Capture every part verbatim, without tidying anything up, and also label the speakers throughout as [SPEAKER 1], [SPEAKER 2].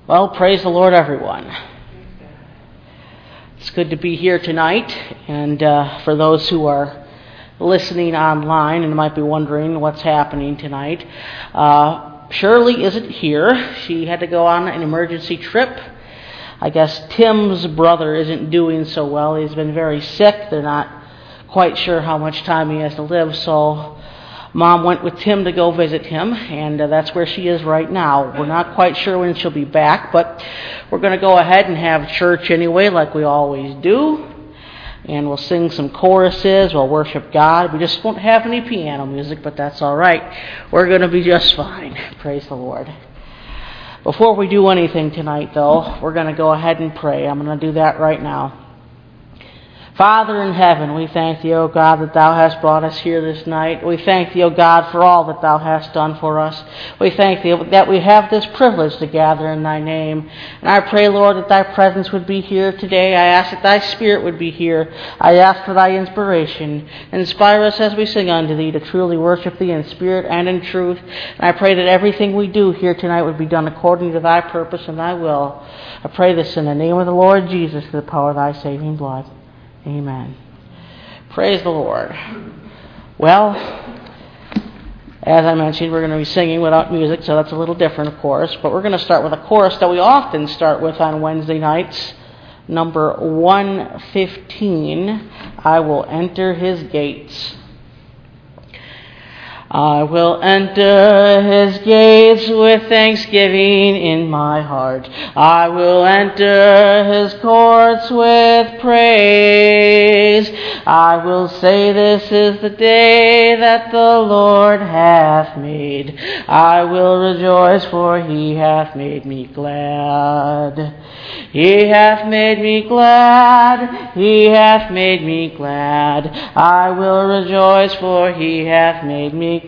[SPEAKER 1] Well, praise the Lord, everyone. It's good to be here tonight, and uh, for those who are listening online and might be wondering what's happening tonight, uh, Shirley isn't here. She had to go on an emergency trip. I guess Tim's brother isn't doing so well. He's been very sick. They're not quite sure how much time he has to live, so Mom went with Tim to go visit him, and uh, that's where she is right now. We're not quite sure when she'll be back, but we're going to go ahead and have church anyway, like we always do. And we'll sing some choruses, we'll worship God. We just won't have any piano music, but that's all right. We're going to be just fine. Praise the Lord. Before we do anything tonight, though, we're going to go ahead and pray. I'm going to do that right now. Father in heaven, we thank Thee, O God, that Thou hast brought us here this night. We thank Thee, O God, for all that Thou hast done for us. We thank Thee that we have this privilege to gather in Thy name. And I pray, Lord, that Thy presence would be here today. I ask that Thy Spirit would be here. I ask for Thy inspiration. Inspire us as we sing unto Thee to truly worship Thee in spirit and in truth. And I pray that everything we do here tonight would be done according to Thy purpose and Thy will. I pray this in the name of the Lord Jesus, through the power of Thy saving blood. Amen. Praise the Lord. Well, as I mentioned, we're going to be singing without music, so that's a little different, of course. But we're going to start with a chorus that we often start with on Wednesday nights. Number one fifteen, I will enter His gates. I will enter His gates with thanksgiving in my heart. I will enter His courts with praise. I will say, this is the day that the Lord hath made. I will rejoice, for He hath made me glad. He hath made me glad. He hath made me glad. I will rejoice, for He hath made me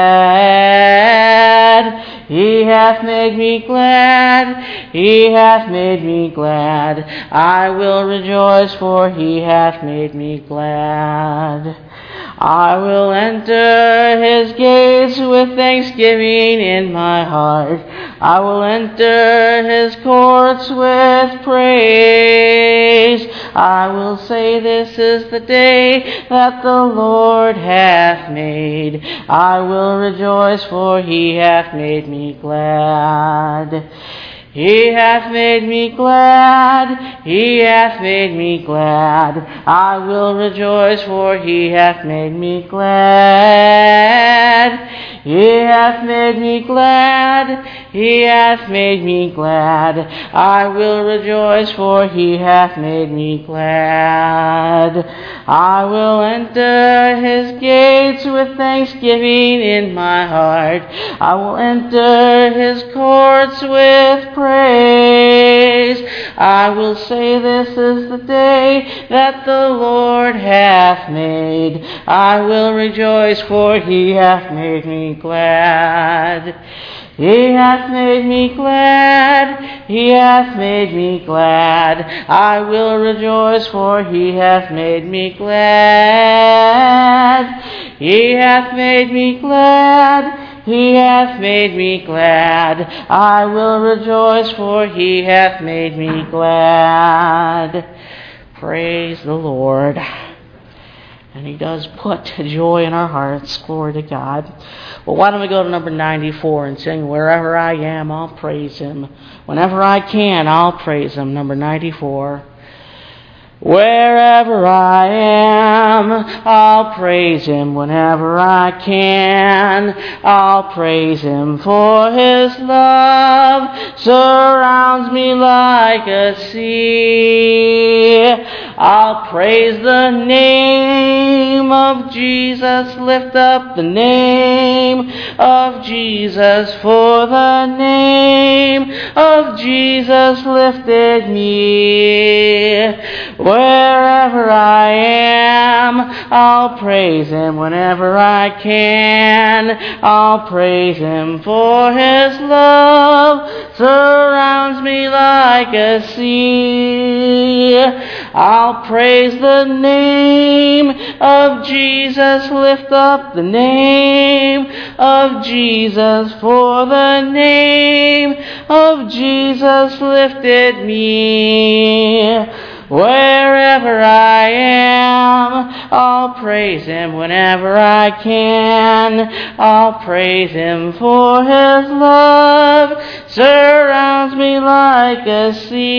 [SPEAKER 1] glad. He hath made me glad. He hath made me glad. I will rejoice, for He hath made me glad. I will enter His gates with thanksgiving in my heart. I will enter His courts with praise. I will say, this is the day that the Lord hath made. I will rejoice, for He hath made me glad. He hath made me glad. He hath made me glad. I will rejoice, for He hath made me glad. He hath made me glad. He hath made me glad. I will rejoice, for He hath made me glad. I will enter His gates with thanksgiving in my heart. I will enter His courts with praise. I will say, this is the day that the Lord hath made. I will rejoice, for He hath made me glad. He hath made me glad. He hath made me glad. I will rejoice, for He hath made me glad. He hath made me glad. He hath made me glad. I will rejoice, for He hath made me glad. Praise the Lord. And He does put joy in our hearts. Glory to God. Well, why don't we go to number ninety-four and sing, wherever I am, I'll praise Him. Whenever I can, I'll praise Him. Number ninety-four. Wherever I am, I'll praise Him. Whenever I can, I'll praise Him. For His love surrounds me like a sea. I'll praise the name of Jesus. Lift up the name of Jesus. For the name of Jesus lifted me. Wherever I am, I'll praise Him. Whenever I can, I'll praise Him. For His love surrounds me like a sea. I'll praise the name of Jesus. Lift up the name of Jesus, for the name of Jesus lifted me. Wherever I am, I'll praise Him whenever I can. I'll praise Him for His love surrounds me like a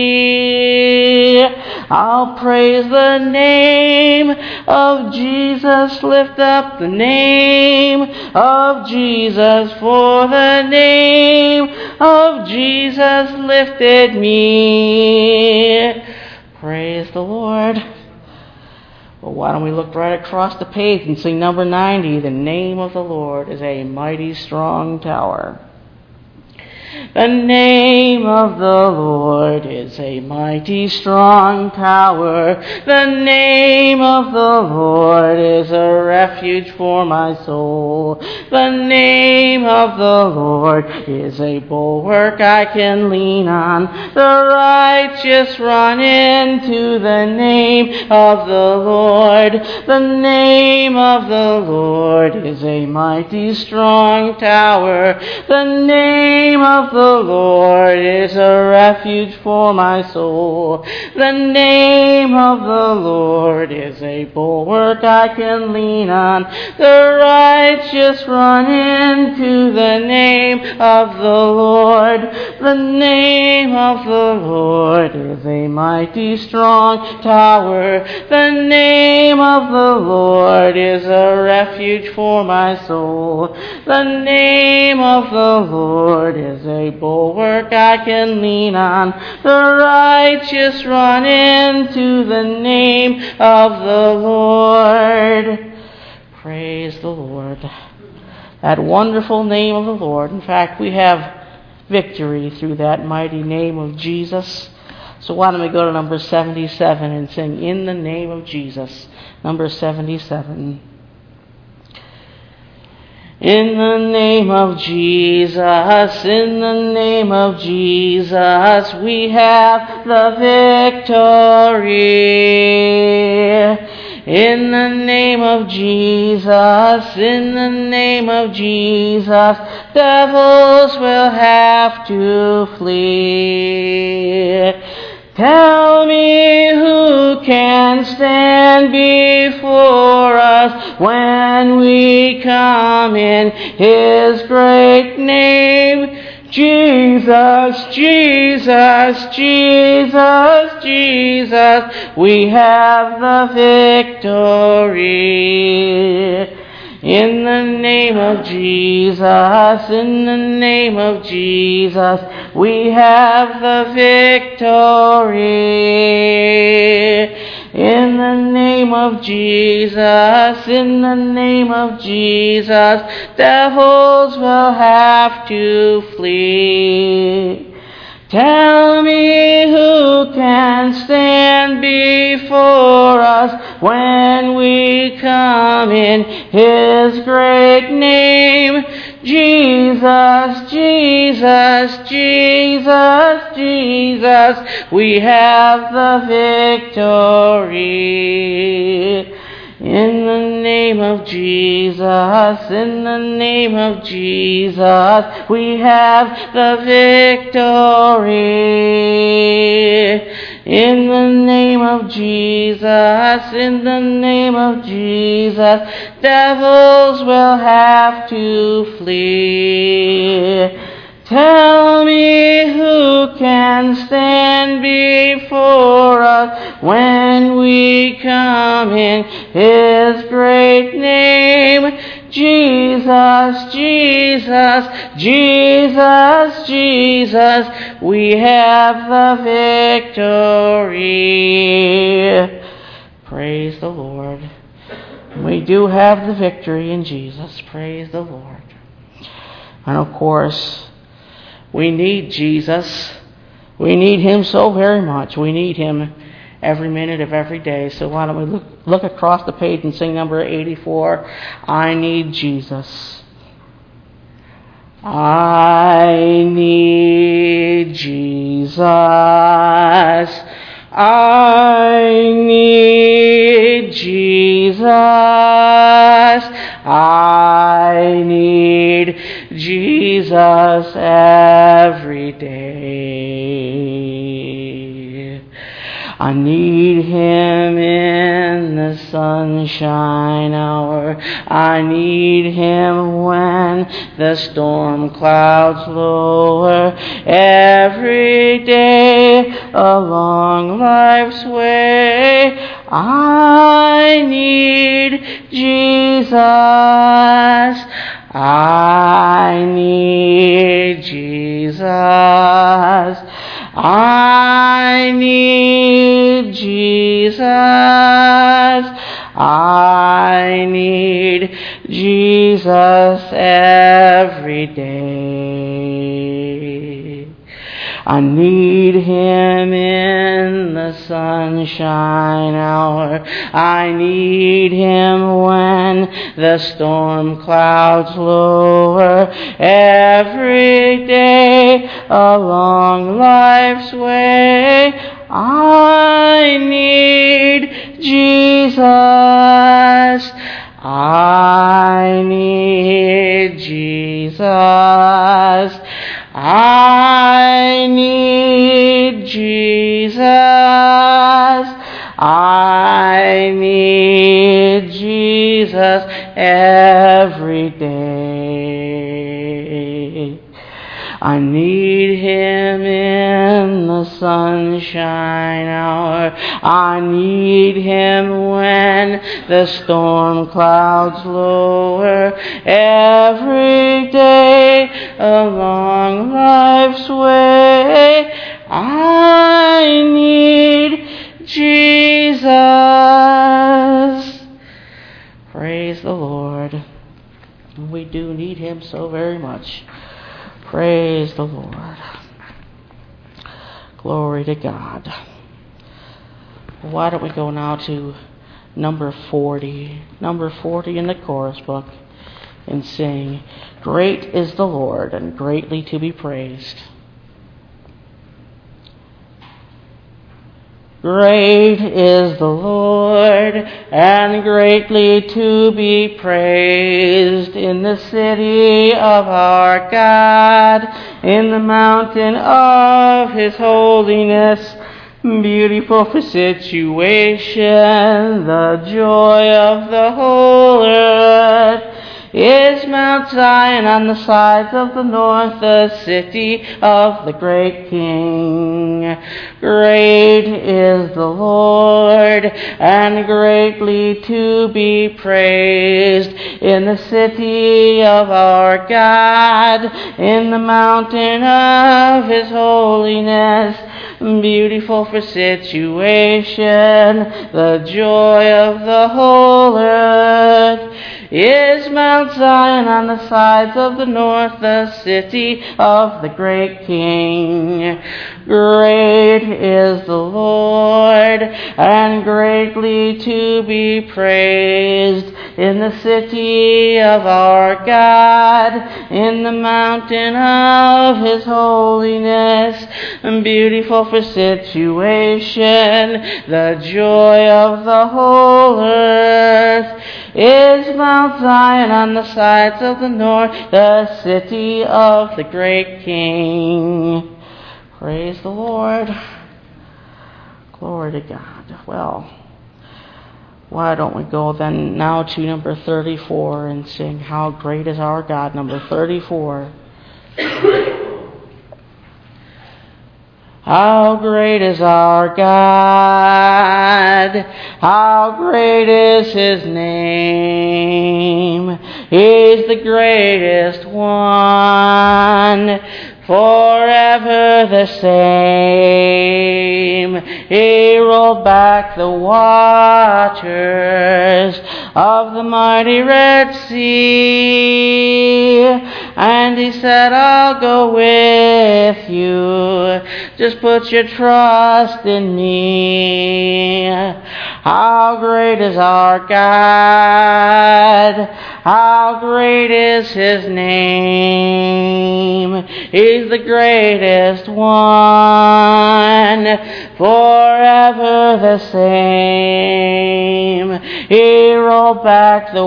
[SPEAKER 1] sea. I'll praise the name of Jesus. Lift up the name of Jesus, for the name of Jesus lifted me. Praise the Lord. Well, why don't we look right across the page and sing number ninety, The Name of the Lord is a Mighty Strong Tower. The name of the Lord is a mighty strong tower. The name of the Lord is a refuge for my soul. The name of the Lord is a bulwark I can lean on. The righteous run into the name of the Lord. The name of the Lord is a mighty strong tower. The name of the Lord is a refuge for my soul. The name of the Lord is a bulwark I can lean on. The righteous run into the name of the Lord. The name of the Lord is a mighty strong tower. The name of the Lord is a refuge for my soul. The name of the Lord is a bulwark I can lean on. The righteous run into the name of the Lord. Praise the Lord. That wonderful name of the Lord. In fact, we have victory through that mighty name of Jesus. So why don't we go to number seventy-seven and sing In the Name of Jesus. Number seventy-seven. In the name of Jesus, in the name of Jesus, we have the victory. In the name of Jesus, in the name of Jesus, devils will have to flee. Tell me who can stand before us when we come in His great name. Jesus, Jesus, Jesus, Jesus, we have the victory. In the name of Jesus, in the name of Jesus, we have the victory. In the name of Jesus, in the name of Jesus, devils will have to flee. Tell me who can stand before us when we come in His great name. Jesus, Jesus, Jesus, Jesus, we have the victory. In the name of Jesus, in the name of Jesus, we have the victory. In the name of Jesus, in the name of Jesus, devils will have to flee. Tell me who can stand before us when we come in His great name. Jesus, Jesus, Jesus, Jesus, we have the victory. Praise the Lord. We do have the victory in Jesus. Praise the Lord. And of course, we need Jesus. We need Him so very much. We need Him every minute of every day. So why don't we look, look across the page and sing number eighty-four, I Need Jesus. I need Jesus. I need Jesus. I need Jesus every day. I need Him in the sunshine hour. I need Him when the storm clouds lower. Every day along life's way, I need Jesus. I need Jesus. I need Jesus. I need Jesus every day. I need Him in the sunshine hour. I need Him when the storm clouds lower. Every day along life's way, I need Jesus. I need Jesus. I need Jesus. I need Jesus every day. I need Him in the sunshine hour. I need Him when the storm clouds lower. Every day along life's way, I need Jesus. Praise the Lord. We do need Him so very much. Praise the Lord. Glory to God. Why don't we go now to number forty. Number forty in the chorus book and sing, Great is the Lord and greatly to be praised. Great is the Lord, and greatly to be praised in the city of our God, in the mountain of His holiness, beautiful for situation, the joy of the whole earth. Is Mount Zion on the sides of the north, the city of the great King. Great is the Lord, and greatly to be praised in the city of our God, in the mountain of His holiness, beautiful for situation, the joy of the whole earth. Is Mount Zion on the sides of the north, the city of the great King. Great is the Lord, and greatly to be praised in the city of our God, in the mountain of His holiness, beautiful for situation, the joy of the whole earth. Is Mount Zion on the sides of the north, the city of the great King. Praise the Lord. Glory to God. Well, why don't we go then now to number thirty-four and sing, How Great is Our God, number thirty-four. How great is our God, how great is His name. He's the greatest one, forever the same. He rolled back the waters of the mighty Red Sea, and He said, I'll go with you, just put your trust in me. How great is our God, How great is his name. He's the greatest one, forever the same. He rolled back the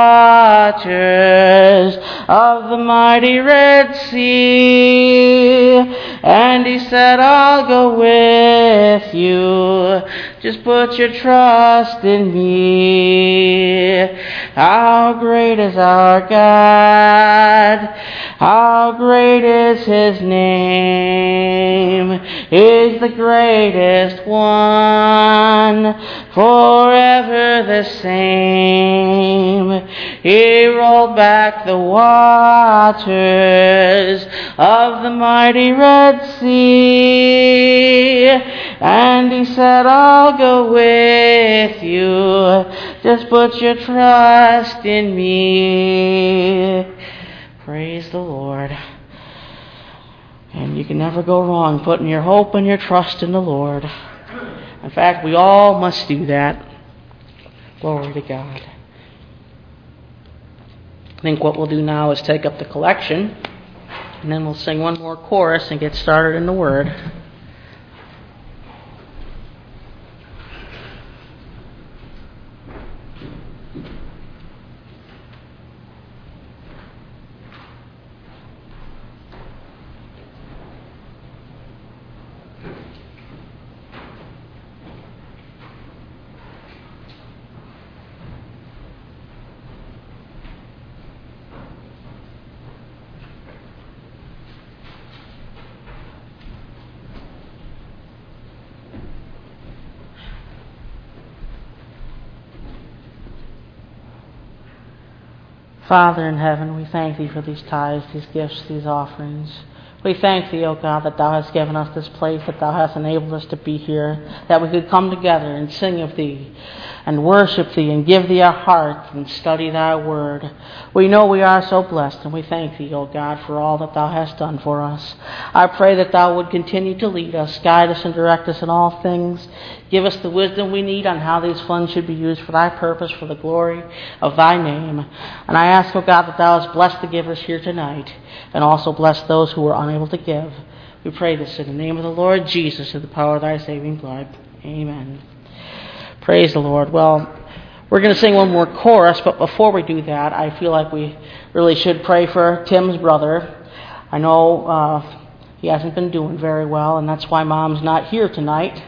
[SPEAKER 1] waters of the mighty Red Sea, and he said, I'll go with you. Just put your trust in me. How great is our God. How great is his name. He's the greatest one, forever the same. He rolled back the waters of the mighty Red Sea, and he said, I'll go with you. Just put your trust in me. Praise the Lord. And you can never go wrong putting your hope and your trust in the Lord. In fact, we all must do that. Glory to God. I think what we'll do now is take up the collection, and then we'll sing one more chorus and get started in the Word. Father in heaven, we thank thee for these tithes, these gifts, these offerings. We thank thee, O God, that thou hast given us this place, that thou hast enabled us to be here, that we could come together and sing of thee and worship thee and give thee our hearts and study thy word. We know we are so blessed, and we thank thee, O God, for all that thou hast done for us. I pray that thou would continue to lead us, guide us, and direct us in all things. Give us the wisdom we need on how these funds should be used for thy purpose, for the glory of thy name. And I ask, O God, that thou hast blessed the givers here tonight, and also bless those who are unable to give. We pray this in the name of the Lord Jesus, in the power of thy saving blood. Amen. Praise the Lord. Well, we're going to sing one more chorus, but before we do that, I feel like we really should pray for Tim's brother. I know uh, he hasn't been doing very well, and that's why Mom's not here tonight.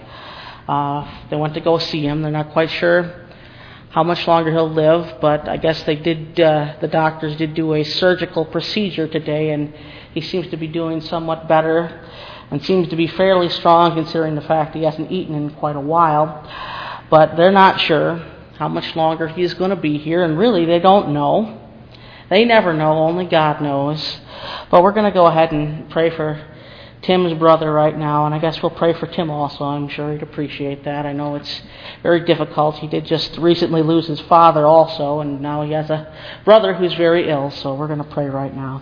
[SPEAKER 1] Uh, they went to go see him. They're not quite sure how much longer he'll live, but I guess they did. Uh, the doctors did do a surgical procedure today, and he seems to be doing somewhat better and seems to be fairly strong considering the fact he hasn't eaten in quite a while. But they're not sure how much longer he's going to be here, and really they don't know. They never know, only God knows. But we're going to go ahead and pray for Tim's brother right now, and I guess we'll pray for Tim also. I'm sure he'd appreciate that. I know it's very difficult. He did just recently lose his father also, and now he has a brother who's very ill, so we're going to pray right now.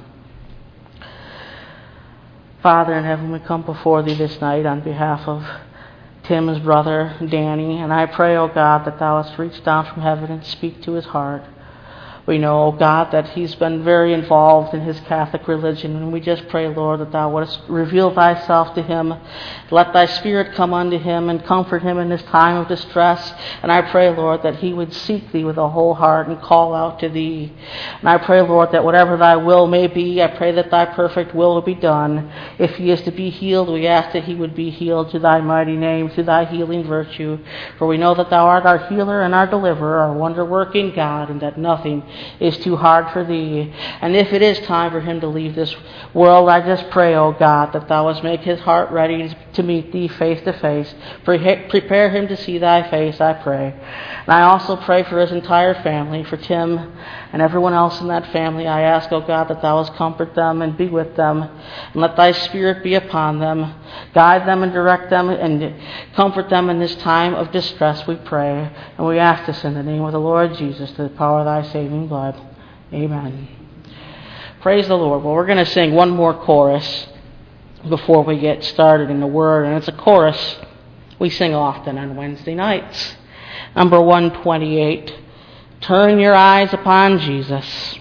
[SPEAKER 1] Father in heaven, we come before thee this night on behalf of Tim's brother, Danny, and I pray, O God, that thou hast reached down from heaven and speak to his heart. We know, O God, that he's been very involved in his Catholic religion, and we just pray, Lord, that thou wouldst reveal thyself to him. Let thy Spirit come unto him and comfort him in this time of distress. And I pray, Lord, that he would seek thee with a whole heart and call out to thee. And I pray, Lord, that whatever thy will may be, I pray that thy perfect will will be done. If he is to be healed, we ask that he would be healed to thy mighty name, to thy healing virtue. For we know that thou art our healer and our deliverer, our wonder-working God, and that nothing is too hard for thee. And if it is time for him to leave this world, I just pray, O God, that thou wouldst make his heart ready to meet thee face to face. Pre- prepare him to see thy face, I pray. And I also pray for his entire family, for Tim and everyone else in that family. I ask, O God, that thou wouldst comfort them and be with them, and let thy Spirit be upon them. Guide them and direct them and comfort them in this time of distress, we pray. And we ask this in the name of the Lord Jesus, to the power of thy saving blood. Amen. Praise the Lord. Well, we're going to sing one more chorus before we get started in the Word, and it's a chorus we sing often on Wednesday nights. Number one twenty-eight, turn your eyes upon Jesus.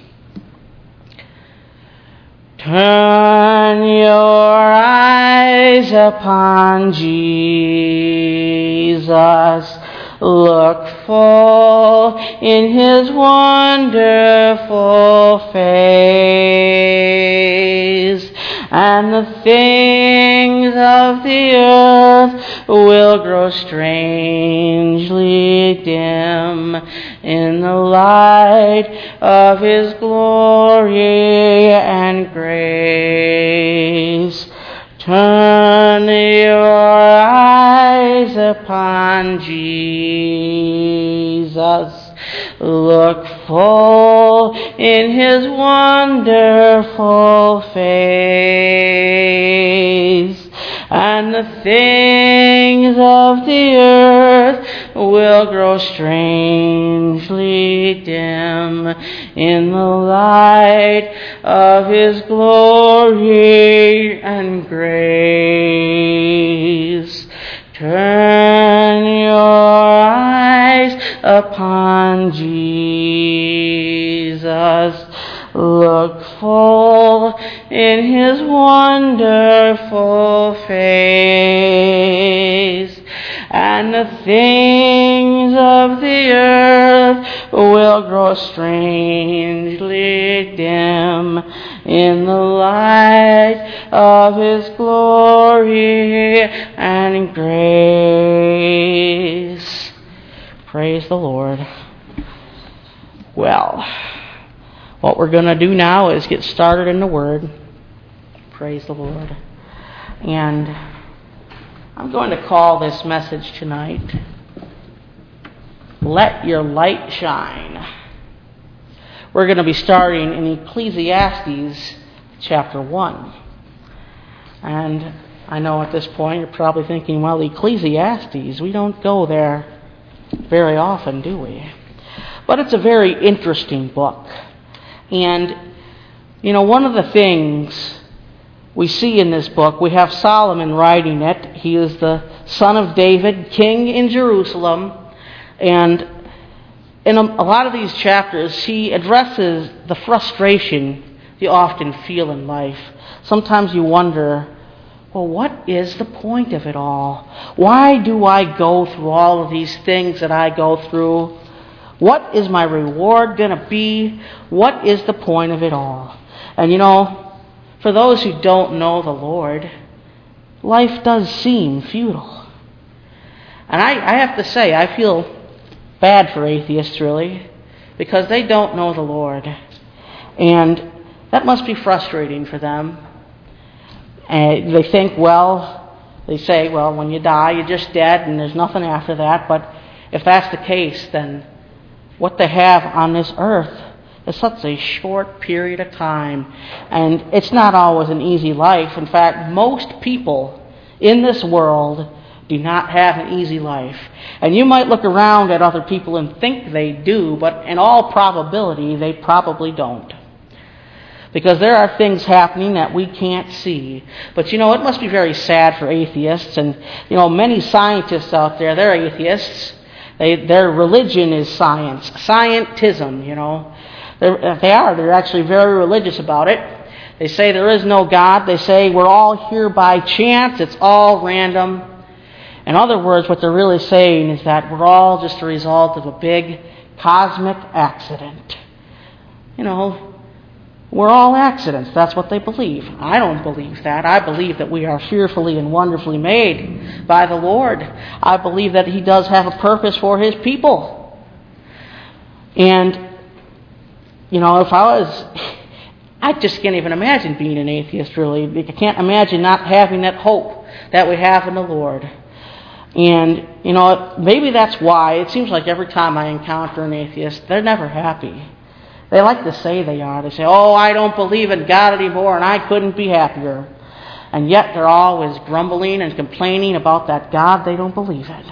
[SPEAKER 1] Turn your eyes upon Jesus. Look full in his wonderful face, and the things of the earth will grow strangely dim in the light of his glory and grace. Turn your eyes upon Jesus. Look full in his wonderful face, and the things of the earth will grow strangely dim in the light of his glory and grace. Turn your eyes upon Jesus. Look full in his wonderful face, and the things of the earth will grow strangely dim in the light of his glory and grace. Praise the Lord. Well, what we're going to do now is get started in the Word. Praise the Lord. And I'm going to call this message tonight, Let Your Light Shine. We're going to be starting in Ecclesiastes chapter one. And I know at this point you're probably thinking, well, Ecclesiastes, we don't go there very often, do we? But it's a very interesting book. And, you know, one of the things we see in this book, we have Solomon writing it. He is the son of David, king in Jerusalem. And in a, a lot of these chapters, he addresses the frustration you often feel in life. Sometimes you wonder, well, what is the point of it all? Why do I go through all of these things that I go through? What is my reward going to be? What is the point of it all? And you know, for those who don't know the Lord, life does seem futile. And I, I have to say, I feel bad for atheists, really, because they don't know the Lord. And that must be frustrating for them. And they think, well, they say, well, when you die, you're just dead and there's nothing after that. But if that's the case, then what they have on this earth is such a short period of time. And it's not always an easy life. In fact, most people in this world do not have an easy life. And you might look around at other people and think they do, but in all probability, they probably don't. Because there are things happening that we can't see. But you know, it must be very sad for atheists. And you know, many scientists out there, they're atheists. They, their religion is science, scientism, you know. They're, they are. They're actually very religious about it. They say there is no God. They say we're all here by chance. It's all random. In other words, what they're really saying is that we're all just a result of a big cosmic accident. You know, we're all accidents. That's what they believe. I don't believe that. I believe that we are fearfully and wonderfully made by the Lord. I believe that He does have a purpose for His people. And, you know, if I was, I just can't even imagine being an atheist, really. I can't imagine not having that hope that we have in the Lord. And, you know, maybe that's why it seems like every time I encounter an atheist, they're never happy. They like to say they are. They say, oh, I don't believe in God anymore and I couldn't be happier. And yet they're always grumbling and complaining about that God they don't believe in.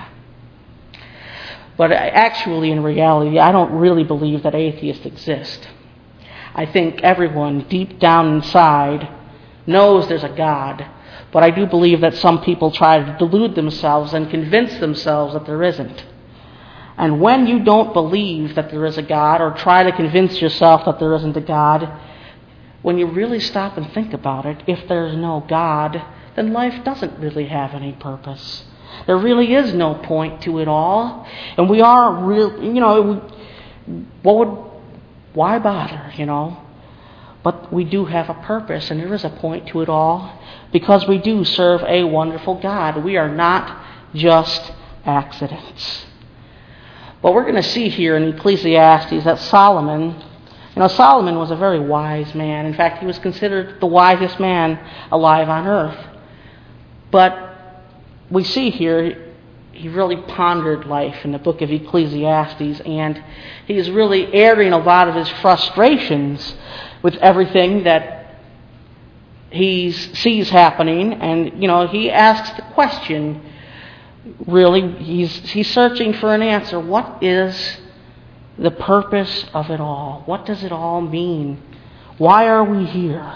[SPEAKER 1] But actually, in reality, I don't really believe that atheists exist. I think everyone deep down inside knows there's a God. But I do believe that some people try to delude themselves and convince themselves that there isn't. And when you don't believe that there is a God, or try to convince yourself that there isn't a God, when you really stop and think about it, if there's no God, then life doesn't really have any purpose. There really is no point to it all. And we are real, you know, what would, why bother, you know? But we do have a purpose, and there is a point to it all, because we do serve a wonderful God. We are not just accidents. But we're going to see here in Ecclesiastes that Solomon, you know, Solomon was a very wise man. In fact, he was considered the wisest man alive on earth. But we see here, he really pondered life in the book of Ecclesiastes, and he is really airing a lot of his frustrations with everything that he sees happening. And, you know, he asks the question, really, he's, he's searching for an answer. What is the purpose of it all? What does it all mean? Why are we here?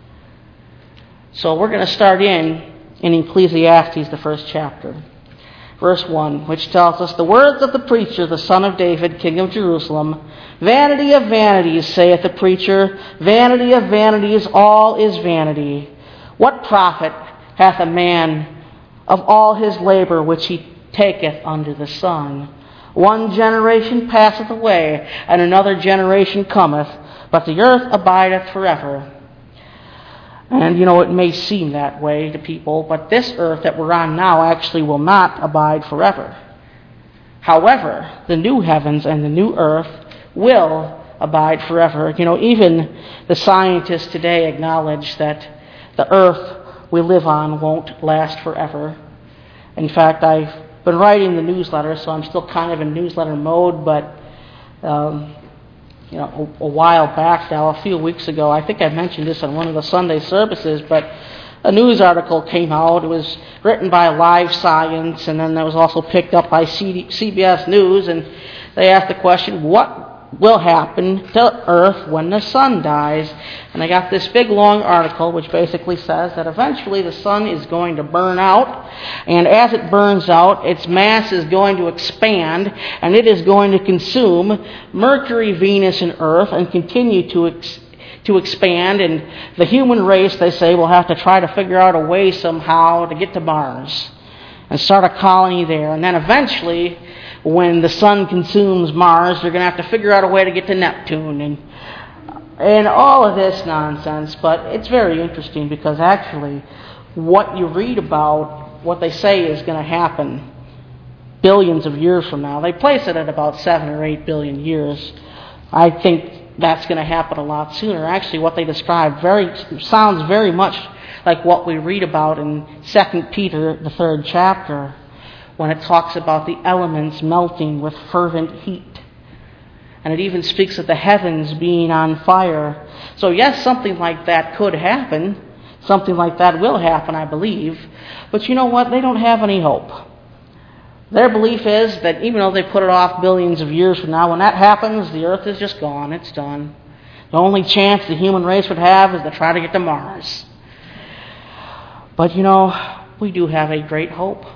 [SPEAKER 1] So we're going to start in in Ecclesiastes, the first chapter. Verse one, which tells us, the words of the preacher, the son of David, king of Jerusalem, vanity of vanities, saith the preacher, vanity of vanities, all is vanity. What profit hath a man of all his labor which he taketh under the sun? One generation passeth away, and another generation cometh, but the earth abideth forever. And, you know, it may seem that way to people, but this earth that we're on now actually will not abide forever. However, the new heavens and the new earth will abide forever. You know, even the scientists today acknowledge that the earth we live on won't last forever. In fact, I've been writing the newsletter, so I'm still kind of in newsletter mode, but um, you know, a, a while back now, a few weeks ago, I think I mentioned this on one of the Sunday services, but a news article came out. It was written by Live Science, and then that was also picked up by C B S News, and they asked the question, what will happen to Earth when the sun dies? And I got this big long article which basically says that eventually the sun is going to burn out, and as it burns out, its mass is going to expand, and it is going to consume Mercury, Venus, and Earth, and continue to ex- to expand, and the human race, they say, will have to try to figure out a way somehow to get to Mars and start a colony there. And then eventually, when the sun consumes Mars, they're going to have to figure out a way to get to Neptune, and and all of this nonsense. But it's very interesting, because actually what you read about, what they say is going to happen billions of years from now, they place it at about seven or eight billion years. I think that's going to happen a lot sooner. Actually, what they describe very sounds very much like what we read about in Second Peter, the third chapter, when it talks about the elements melting with fervent heat. And it even speaks of the heavens being on fire. So yes, something like that could happen. Something like that will happen, I believe. But you know what? They don't have any hope. Their belief is that even though they put it off billions of years from now, when that happens, the earth is just gone. It's done. The only chance the human race would have is to try to get to Mars. But you know, we do have a great hope.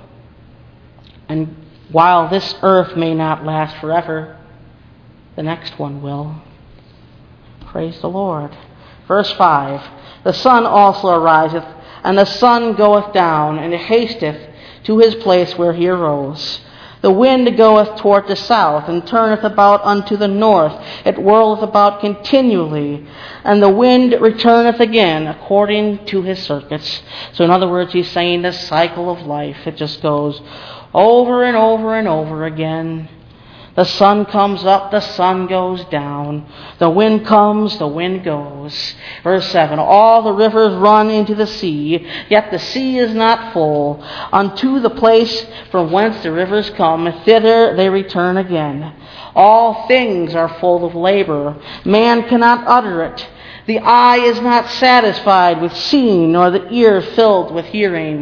[SPEAKER 1] And while this earth may not last forever, the next one will. Praise the Lord. Verse five, the sun also ariseth, and the sun goeth down, and hasteth to his place where he arose. The wind goeth toward the south, and turneth about unto the north. It whirleth about continually, and the wind returneth again according to his circuits. So in other words, he's saying the cycle of life, it just goes over and over and over again. The sun comes up, the sun goes down. The wind comes, the wind goes. Verse seven, all the rivers run into the sea, yet the sea is not full. Unto the place from whence the rivers come, thither they return again. All things are full of labor. Man cannot utter it. The eye is not satisfied with seeing, nor the ear filled with hearing.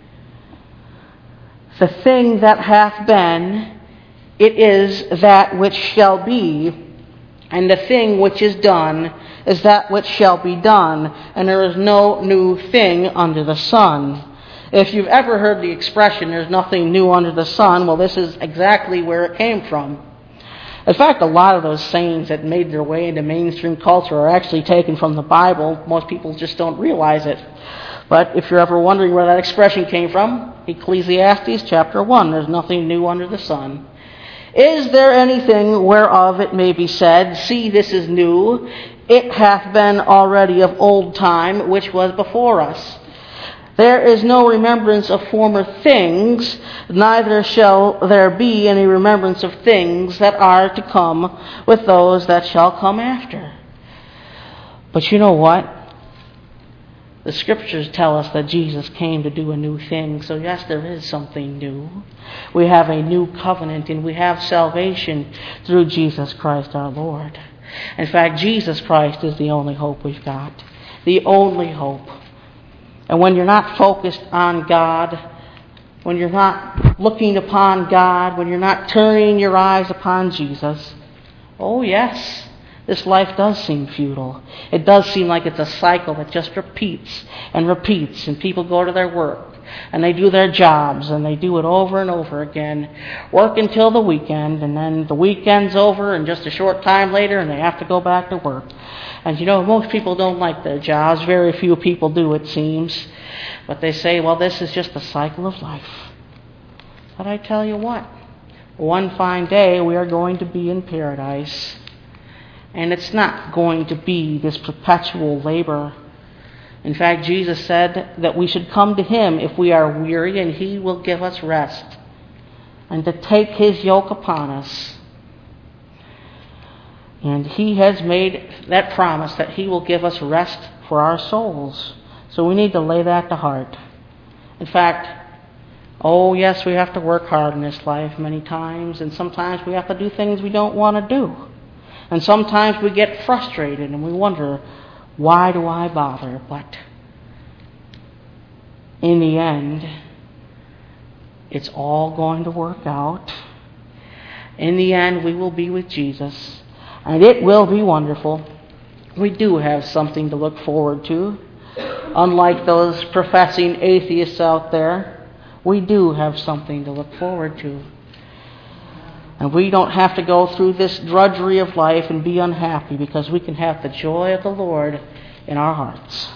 [SPEAKER 1] The thing that hath been, it is that which shall be, and the thing which is done is that which shall be done, and there is no new thing under the sun. If you've ever heard the expression, there's nothing new under the sun, well, this is exactly where it came from. In fact, a lot of those sayings that made their way into mainstream culture are actually taken from the Bible. Most people just don't realize it. But if you're ever wondering where that expression came from, Ecclesiastes chapter one, there's nothing new under the sun. Is there anything whereof it may be said, see, this is new, it hath been already of old time, which was before us? There is no remembrance of former things, neither shall there be any remembrance of things that are to come with those that shall come after. But you know what? The Scriptures tell us that Jesus came to do a new thing. So yes, there is something new. We have a new covenant, and we have salvation through Jesus Christ our Lord. In fact, Jesus Christ is the only hope we've got. The only hope. And when you're not focused on God, when you're not looking upon God, when you're not turning your eyes upon Jesus, oh yes, this life does seem futile. It does seem like it's a cycle that just repeats and repeats, and people go to their work, and they do their jobs, and they do it over and over again. Work until the weekend, and then the weekend's over, and just a short time later, and they have to go back to work. And you know, most people don't like their jobs. Very few people do, it seems. But they say, well, this is just the cycle of life. But I tell you what, one fine day we are going to be in paradise. And it's not going to be this perpetual labor. In fact, Jesus said that we should come to Him if we are weary, and He will give us rest. And to take His yoke upon us. And He has made that promise that He will give us rest for our souls. So we need to lay that to heart. In fact, oh yes, we have to work hard in this life many times, and sometimes we have to do things we don't want to do. And sometimes we get frustrated and we wonder, why do I bother? But in the end, it's all going to work out. In the end, we will be with Jesus. And it will be wonderful. We do have something to look forward to. Unlike those professing atheists out there, we do have something to look forward to. And we don't have to go through this drudgery of life and be unhappy, because we can have the joy of the Lord in our hearts.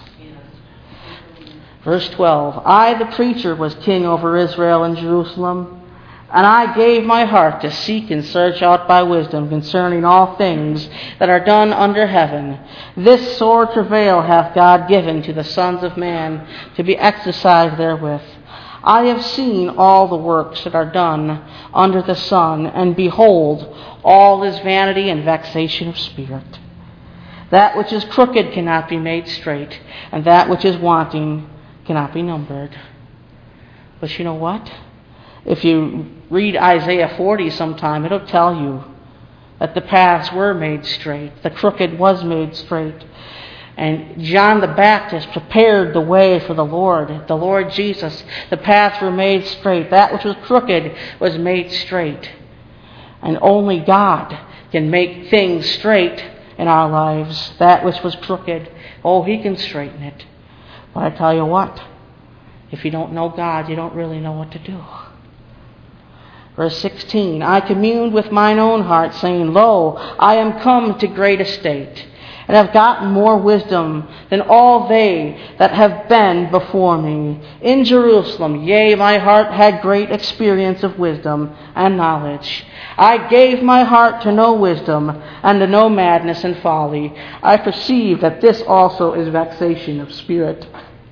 [SPEAKER 1] Verse twelve, I, the preacher, was king over Israel and Jerusalem. And I gave my heart to seek and search out by wisdom concerning all things that are done under heaven. This sore travail hath God given to the sons of man to be exercised therewith. I have seen all the works that are done under the sun, and behold, all is vanity and vexation of spirit. That which is crooked cannot be made straight, and that which is wanting cannot be numbered. But you know what? If you read Isaiah forty sometime, it'll tell you that the paths were made straight. The crooked was made straight. And John the Baptist prepared the way for the Lord. The Lord Jesus, the paths were made straight. That which was crooked was made straight. And only God can make things straight in our lives. That which was crooked, oh, He can straighten it. But I tell you what, if you don't know God, you don't really know what to do. Verse sixteen, I communed with mine own heart, saying, Lo, I am come to great estate, and have gotten more wisdom than all they that have been before me. In Jerusalem, yea, my heart had great experience of wisdom and knowledge. I gave my heart to know wisdom, and to know madness and folly. I perceive that this also is vexation of spirit.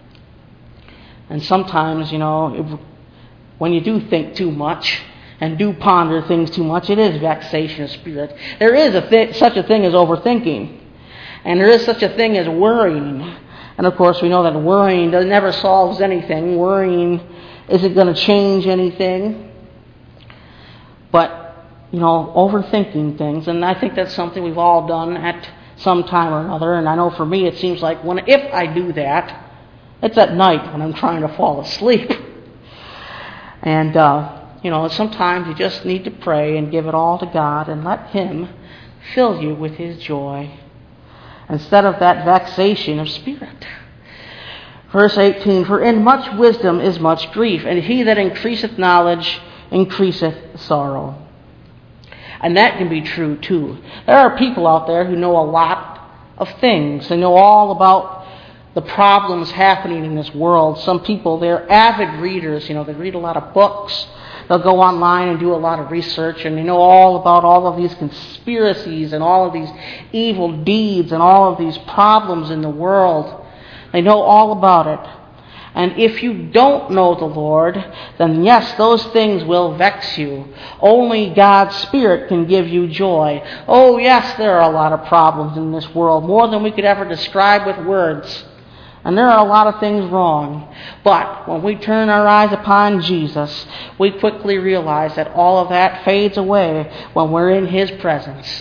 [SPEAKER 1] And sometimes, you know, if, when you do think too much, and do ponder things too much, it is vexation of spirit. There is a th- such a thing as overthinking. And there is such a thing as worrying. And of course we know that worrying does, never solves anything. Worrying isn't going to change anything. But, you know, overthinking things. And I think that's something we've all done at some time or another. And I know for me it seems like when if I do that, it's at night when I'm trying to fall asleep. And, uh, You know, sometimes you just need to pray and give it all to God and let Him fill you with His joy instead of that vexation of spirit. Verse eighteen, for in much wisdom is much grief, and he that increaseth knowledge increaseth sorrow. And that can be true too. There are people out there who know a lot of things. They know all about the problems happening in this world. Some people, they're avid readers. You know, they read a lot of books. They'll go online and do a lot of research, and they know all about all of these conspiracies and all of these evil deeds and all of these problems in the world. They know all about it. And if you don't know the Lord, then yes, those things will vex you. Only God's Spirit can give you joy. Oh yes, there are a lot of problems in this world, more than we could ever describe with words. And there are a lot of things wrong. But when we turn our eyes upon Jesus, we quickly realize that all of that fades away when we're in His presence.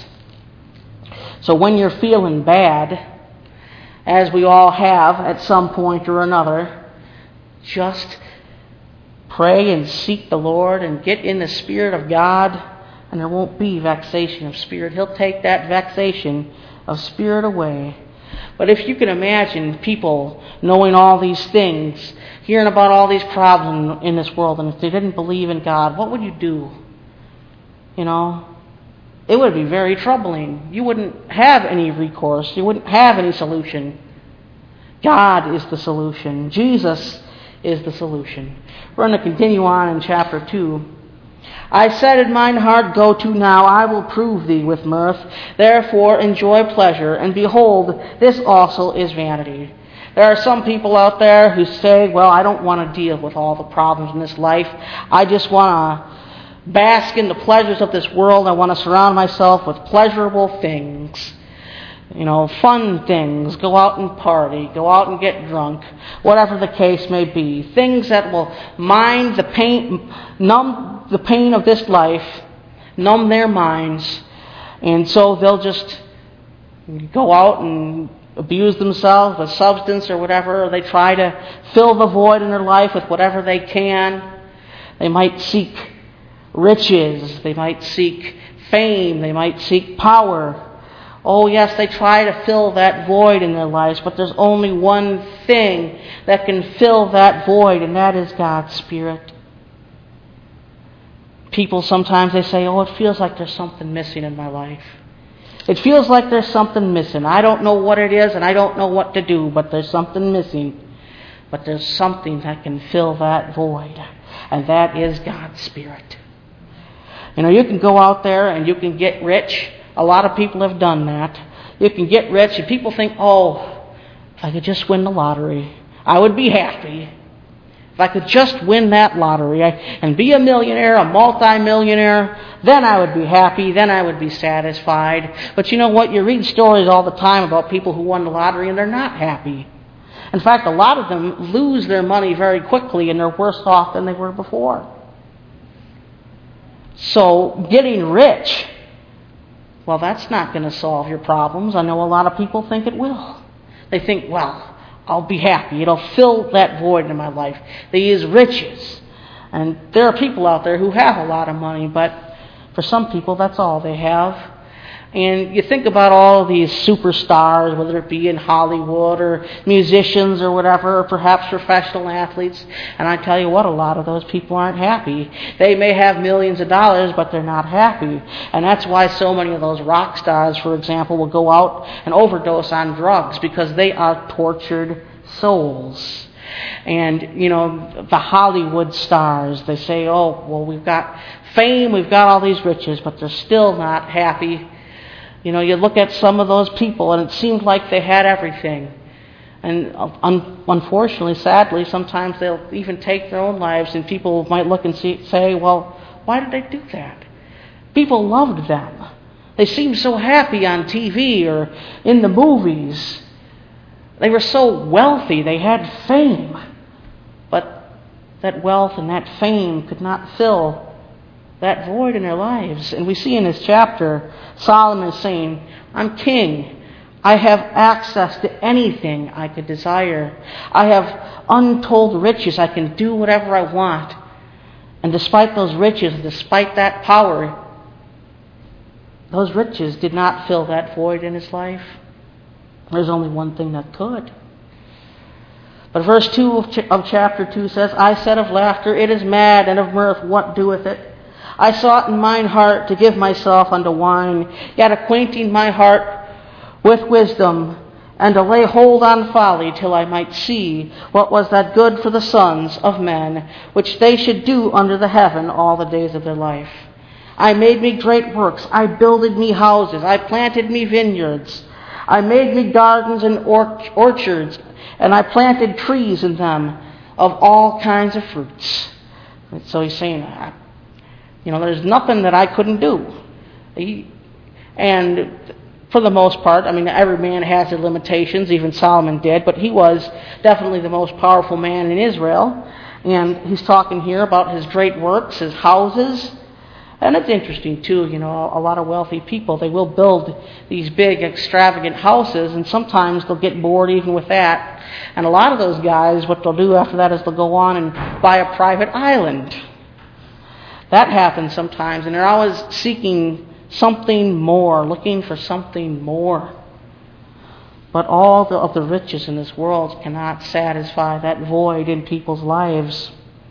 [SPEAKER 1] So when you're feeling bad, as we all have at some point or another, just pray and seek the Lord and get in the Spirit of God, and there won't be vexation of spirit. He'll take that vexation of spirit away. But if you can imagine people knowing all these things, hearing about all these problems in this world, and if they didn't believe in God, what would you do? You know, it would be very troubling. You wouldn't have any recourse. You wouldn't have any solution. God is the solution. Jesus is the solution. We're going to continue on in chapter two. I said in mine heart, go to now, I will prove thee with mirth. Therefore enjoy pleasure, and behold, this also is vanity. There are some people out there who say, well, I don't want to deal with all the problems in this life. I just want to bask in the pleasures of this world. I want to surround myself with pleasurable things. You know, fun things. Go out and party. Go out and get drunk. Whatever the case may be. Things that will mind the pain, numb the pain of this life, numb their minds. And so they'll just go out and abuse themselves with substance or whatever. Or they try to fill the void in their life with whatever they can. They might seek riches. They might seek fame. They might seek power. Oh yes, they try to fill that void in their lives, but there's only one thing that can fill that void, and that is God's Spirit. People sometimes, they say, oh, it feels like there's something missing in my life. It feels like there's something missing. I don't know what it is, and I don't know what to do, but there's something missing. But there's something that can fill that void, and that is God's Spirit. You know, you can go out there and you can get rich. A lot of people have done that. You can get rich, and people think, oh, if I could just win the lottery, I would be happy. If I could just win that lottery and be a millionaire, a multi-millionaire, then I would be happy, then I would be satisfied. But you know what? You read stories all the time about people who won the lottery and they're not happy. In fact, a lot of them lose their money very quickly and they're worse off than they were before. So getting rich, well, that's not going to solve your problems. I know a lot of people think it will. They think, well, I'll be happy. It'll fill that void in my life. They use riches. And there are people out there who have a lot of money, but for some people, that's all they have. And you think about all of these superstars, whether it be in Hollywood or musicians or whatever, or perhaps professional athletes. And I tell you what, a lot of those people aren't happy. They may have millions of dollars, but they're not happy. And that's why so many of those rock stars, for example, will go out and overdose on drugs, because they are tortured souls. And, you know, the Hollywood stars, they say, oh, well, we've got fame, we've got all these riches, but they're still not happy. You know, you look at some of those people and it seems like they had everything. And un- unfortunately, sadly, sometimes they'll even take their own lives, and people might look and see, say, well, why did they do that? People loved them. They seemed so happy on T V or in the movies. They were so wealthy, they had fame. But that wealth and that fame could not fill that void in their lives. And we see in this chapter, Solomon is saying, I'm king. I have access to anything I could desire. I have untold riches. I can do whatever I want. And despite those riches, despite that power, those riches did not fill that void in his life. There's only one thing that could. But verse two of, ch- of chapter two says, I said of laughter, it is mad, and of mirth, what doeth it? I sought in mine heart to give myself unto wine, yet acquainting my heart with wisdom, and to lay hold on folly, till I might see what was that good for the sons of men, which they should do under the heaven all the days of their life. I made me great works, I builded me houses, I planted me vineyards, I made me gardens and or- orchards, and I planted trees in them of all kinds of fruits. And so he's saying, you know, there's nothing that I couldn't do. He, and for the most part, I mean, every man has their limitations, even Solomon did, but he was definitely the most powerful man in Israel. And he's talking here about his great works, his houses. And it's interesting, too, you know, a lot of wealthy people, they will build these big, extravagant houses, and sometimes they'll get bored even with that. And a lot of those guys, what they'll do after that is they'll go on and buy a private island. That happens sometimes, and they're always seeking something more, looking for something more. But all the, of the riches in this world cannot satisfy that void in people's lives.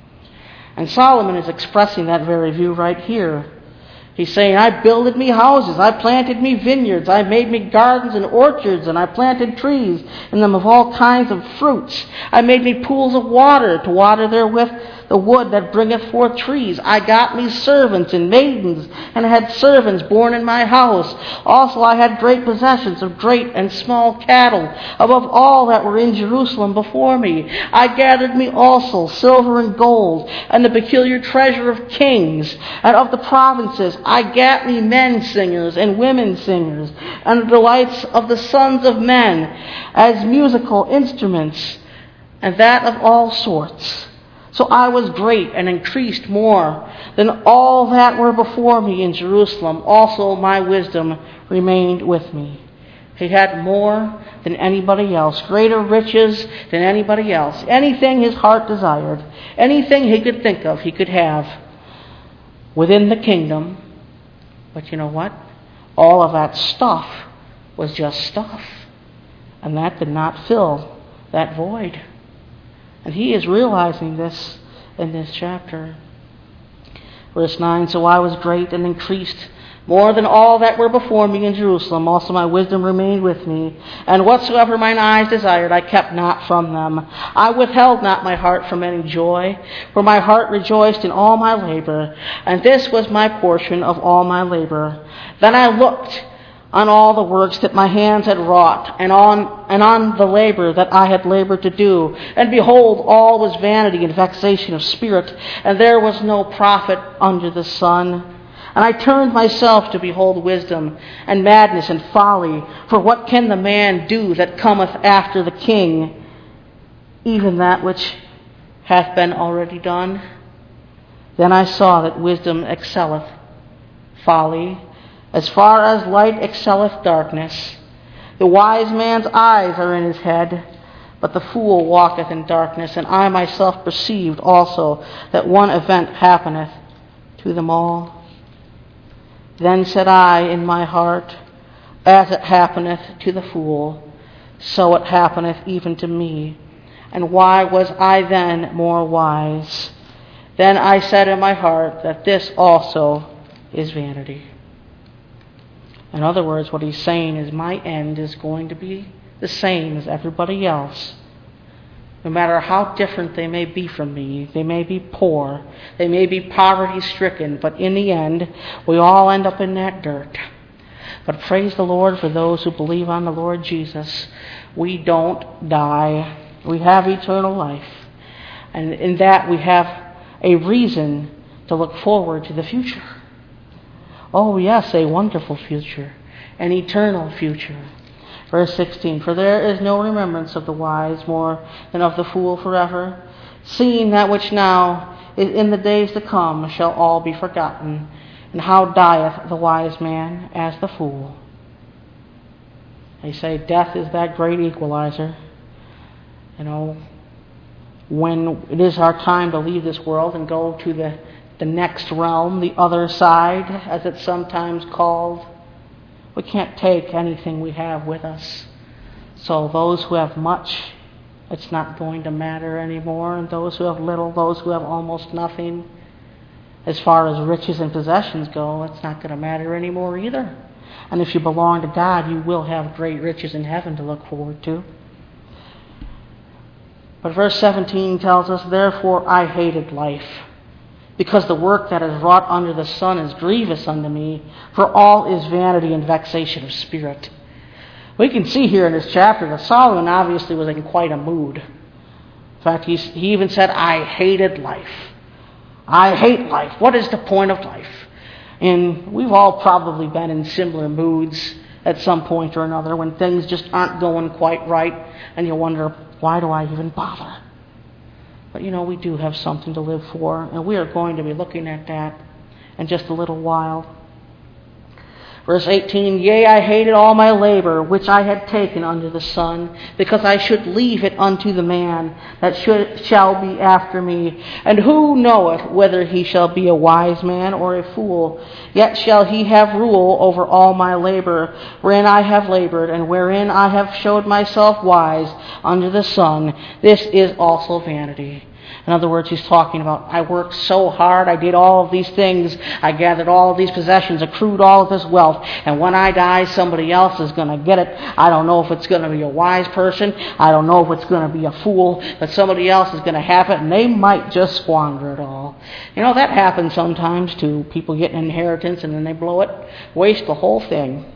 [SPEAKER 1] And Solomon is expressing that very view right here. He's saying, I builded me houses, I planted me vineyards, I made me gardens and orchards, and I planted trees in them of all kinds of fruits. I made me pools of water to water therewith the wood that bringeth forth trees. I got me servants and maidens, and had servants born in my house. Also I had great possessions of great and small cattle, above all that were in Jerusalem before me. I gathered me also silver and gold, and the peculiar treasure of kings, and of the provinces. I gat me men singers and women singers, and the delights of the sons of men, as musical instruments, and that of all sorts. So I was great and increased more than all that were before me in Jerusalem. Also my wisdom remained with me. He had more than anybody else, greater riches than anybody else. Anything his heart desired, anything he could think of, he could have within the kingdom. But you know what? All of that stuff was just stuff. And that did not fill that void. And he is realizing this in this chapter. Verse nine, so I was great and increased more than all that were before me in Jerusalem. Also my wisdom remained with me. And whatsoever mine eyes desired, I kept not from them. I withheld not my heart from any joy, for my heart rejoiced in all my labor. And this was my portion of all my labor. Then I looked on all the works that my hands had wrought, and on and on the labor that I had labored to do. And behold, all was vanity and vexation of spirit, and there was no profit under the sun. And I turned myself to behold wisdom, and madness, and folly. For what can the man do that cometh after the king? Even that which hath been already done. Then I saw that wisdom excelleth folly, as far as light excelleth darkness. The wise man's eyes are in his head, but the fool walketh in darkness. And I myself perceived also that one event happeneth to them all. Then said I in my heart, as it happeneth to the fool, so it happeneth even to me. And why was I then more wise? Then I said in my heart that this also is vanity. In other words, what he's saying is my end is going to be the same as everybody else. No matter how different they may be from me, they may be poor, they may be poverty-stricken, but in the end, we all end up in that dirt. But praise the Lord for those who believe on the Lord Jesus. We don't die. We have eternal life. And in that we have a reason to look forward to the future. Oh yes, a wonderful future, an eternal future. Verse sixteen, for there is no remembrance of the wise more than of the fool forever. Seeing that which now is in the days to come shall all be forgotten. And how dieth the wise man as the fool? They say death is that great equalizer. You know, when it is our time to leave this world and go to the the next realm, the other side, as it's sometimes called, we can't take anything we have with us. So those who have much It's not going to matter anymore. And those who have little, those who have almost nothing, as far as riches and possessions go, it's not going to matter anymore either. And if you belong to God, you will have great riches in heaven to look forward to. But verse seventeen tells us, therefore I hated life, because the work that is wrought under the sun is grievous unto me, for all is vanity and vexation of spirit. We can see here in this chapter that Solomon obviously was in quite a mood. In fact, he's, he even said, I hated life. I hate life. What is the point of life? And we've all probably been in similar moods at some point or another when things just aren't going quite right, and you wonder, why do I even bother? But you know, we do have something to live for, and we are going to be looking at that in just a little while. Verse eighteen, yea, I hated all my labor which I had taken under the sun, because I should leave it unto the man that should, shall be after me. And who knoweth whether he shall be a wise man or a fool? Yet shall he have rule over all my labor, wherein I have labored, and wherein I have showed myself wise under the sun. This is also vanity. In other words, he's talking about, I worked so hard, I did all of these things, I gathered all of these possessions, accrued all of this wealth, and when I die, somebody else is going to get it. I don't know if it's going to be a wise person, I don't know if it's going to be a fool, but somebody else is going to have it, and they might just squander it all. You know, that happens sometimes too. People get an inheritance, and then they blow it, waste the whole thing.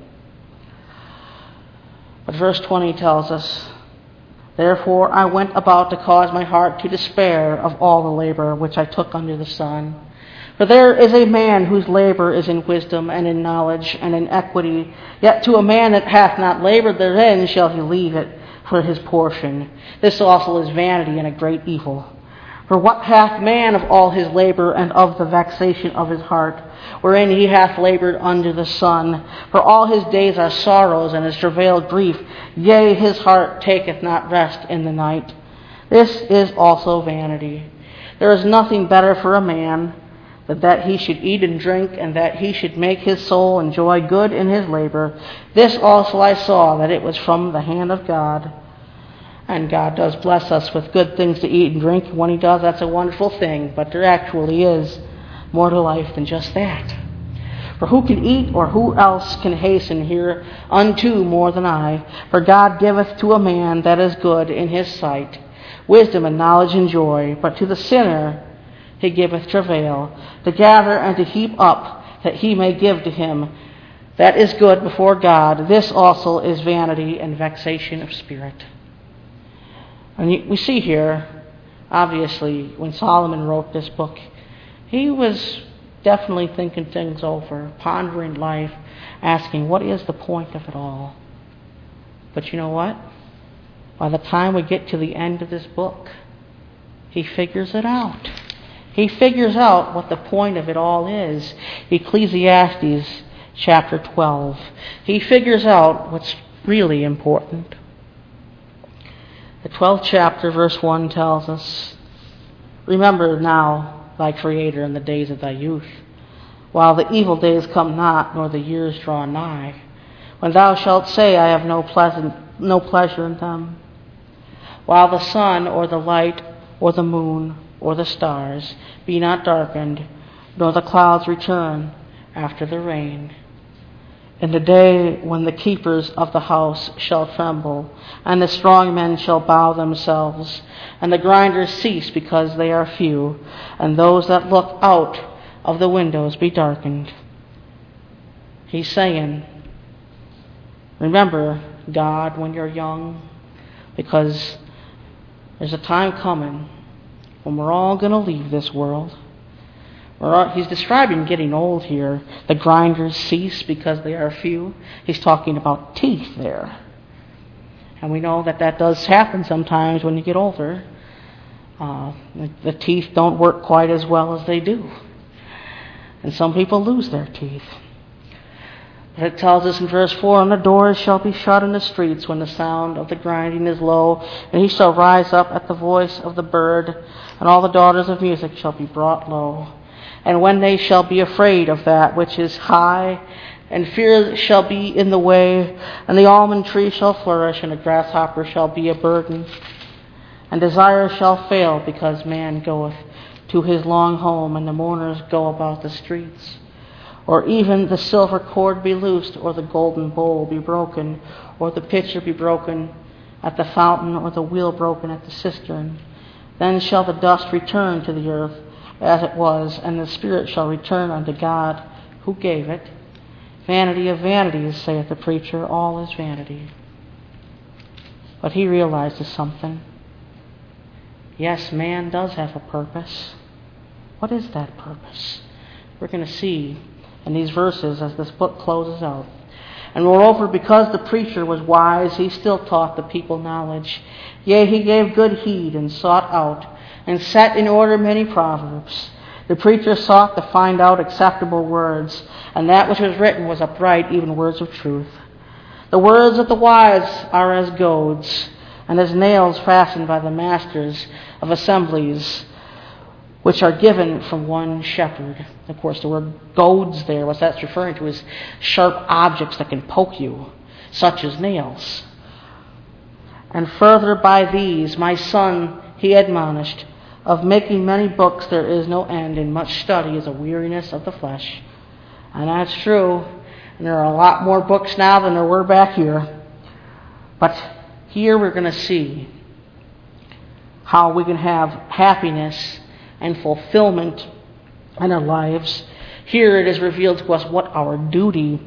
[SPEAKER 1] But verse twenty tells us, therefore I went about to cause my heart to despair of all the labor which I took under the sun. For there is a man whose labor is in wisdom and in knowledge and in equity. Yet to a man that hath not labored therein shall he leave it for his portion. This also is vanity and a great evil. For what hath man of all his labor and of the vexation of his heart, wherein he hath labored under the sun? For all his days are sorrows, and his travail grief. Yea, his heart taketh not rest in the night. This is also vanity. There is nothing better for a man than that he should eat and drink, and that he should make his soul enjoy good in his labor. This also I saw, that it was from the hand of God. And God does bless us with good things to eat and drink. When he does, that's a wonderful thing. But there actually is more to life than just that. For who can eat, or who else can hasten hereunto more than I? For God giveth to a man that is good in his sight wisdom and knowledge and joy. But to the sinner he giveth travail, to gather and to heap up, that he may give to him that is good before God. This also is vanity and vexation of spirit. And we see here, obviously, when Solomon wrote this book, he was definitely thinking things over, pondering life, asking, what is the point of it all? But you know what? By the time we get to the end of this book, he figures it out. He figures out what the point of it all is. Ecclesiastes chapter twelve. He figures out what's really important. The twelfth chapter, verse one tells us, remember now thy Creator in the days of thy youth, while the evil days come not, nor the years draw nigh, when thou shalt say, I have no pleasant, no pleasure in them. While the sun, or the light, or the moon, or the stars be not darkened, nor the clouds return after the rain. In the day when the keepers of the house shall tremble, and the strong men shall bow themselves, and the grinders cease because they are few, and those that look out of the windows be darkened. He's saying, remember God when you're young, because there's a time coming when we're all going to leave this world. He's describing getting old here. The grinders cease because they are few. He's talking about teeth there. And we know that that does happen sometimes when you get older. Uh, the teeth don't work quite as well as they do. And some people lose their teeth. But it tells us in verse four, and the doors shall be shut in the streets when the sound of the grinding is low, and he shall rise up at the voice of the bird, and all the daughters of music shall be brought low. And when they shall be afraid of that which is high, and fear shall be in the way, and the almond tree shall flourish, and a grasshopper shall be a burden. And desire shall fail, because man goeth to his long home, and the mourners go about the streets. Or even the silver cord be loosed, or the golden bowl be broken, or the pitcher be broken at the fountain, or the wheel broken at the cistern. Then shall the dust return to the earth as it was, and the spirit shall return unto God who gave it. Vanity of vanities, saith the preacher, all is vanity. But he realizes something. Yes, man does have a purpose. What is that purpose? We're going to see in these verses as this book closes out. And moreover, because the preacher was wise, he still taught the people knowledge. Yea, he gave good heed and sought out and set in order many proverbs. The preacher sought to find out acceptable words, and that which was written was upright, even words of truth. The words of the wise are as goads, and as nails fastened by the masters of assemblies, which are given from one shepherd. Of course, the word goads there, what that's referring to is sharp objects that can poke you, such as nails. And further by these, my son, he admonished, of making many books there is no end, and much study is a weariness of the flesh. And that's true. And there are a lot more books now than there were back here. But here we're going to see how we can have happiness and fulfillment in our lives. Here it is revealed to us what our duty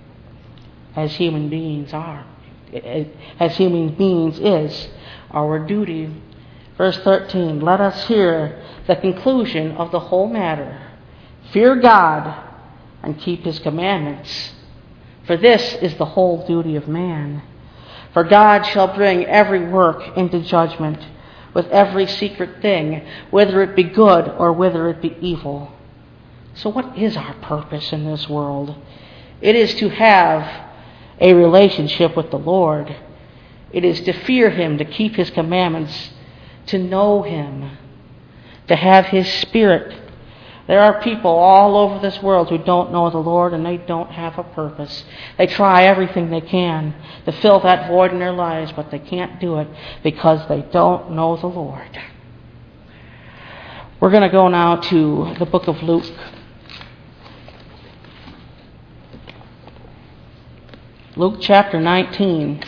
[SPEAKER 1] as human beings are. As human beings is our duty. Verse thirteen, let us hear the conclusion of the whole matter. Fear God and keep his commandments. For this is the whole duty of man. For God shall bring every work into judgment with every secret thing, whether it be good or whether it be evil. So what is our purpose in this world? It is to have a relationship with the Lord. It is to fear him, to keep his commandments, to know him, to have his Spirit. There are people all over this world who don't know the Lord, and they don't have a purpose. They try everything they can to fill that void in their lives, but they can't do it because they don't know the Lord. We're going to go now to the book of Luke. Luke chapter nineteen.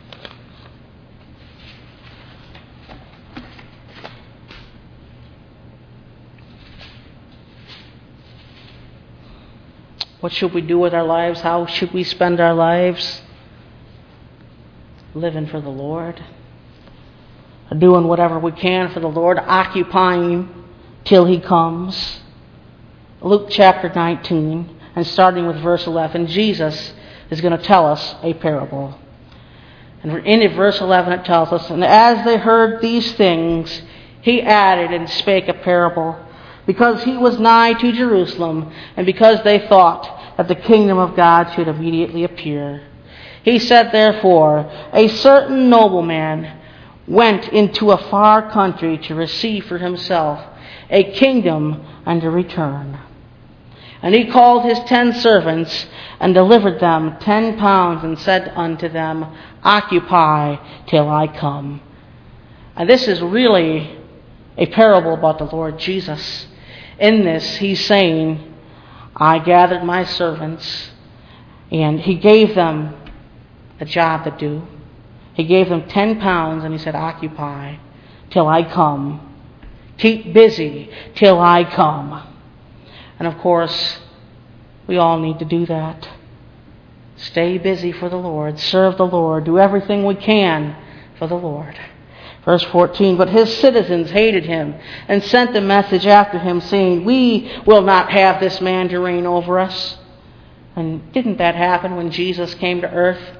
[SPEAKER 1] What should we do with our lives? How should we spend our lives? Living for the Lord. Doing whatever we can for the Lord. Occupying till he comes. Luke chapter nineteen, and starting with verse eleven, Jesus is going to tell us a parable. And in verse eleven it tells us, and as they heard these things, he added and spake a parable, because he was nigh to Jerusalem, and because they thought that the kingdom of God should immediately appear. He said, therefore, a certain nobleman went into a far country to receive for himself a kingdom and to return. And he called his ten servants and delivered them ten pounds and said unto them, occupy till I come. And this is really a parable about the Lord Jesus. In this, he's saying, I gathered my servants, and he gave them a job to do. He gave them ten pounds, and he said, occupy till I come. Keep busy till I come. And of course, we all need to do that. Stay busy for the Lord. Serve the Lord. Do everything we can for the Lord. Verse fourteen, but his citizens hated him and sent a message after him, saying, we will not have this man to reign over us. And didn't that happen when Jesus came to earth?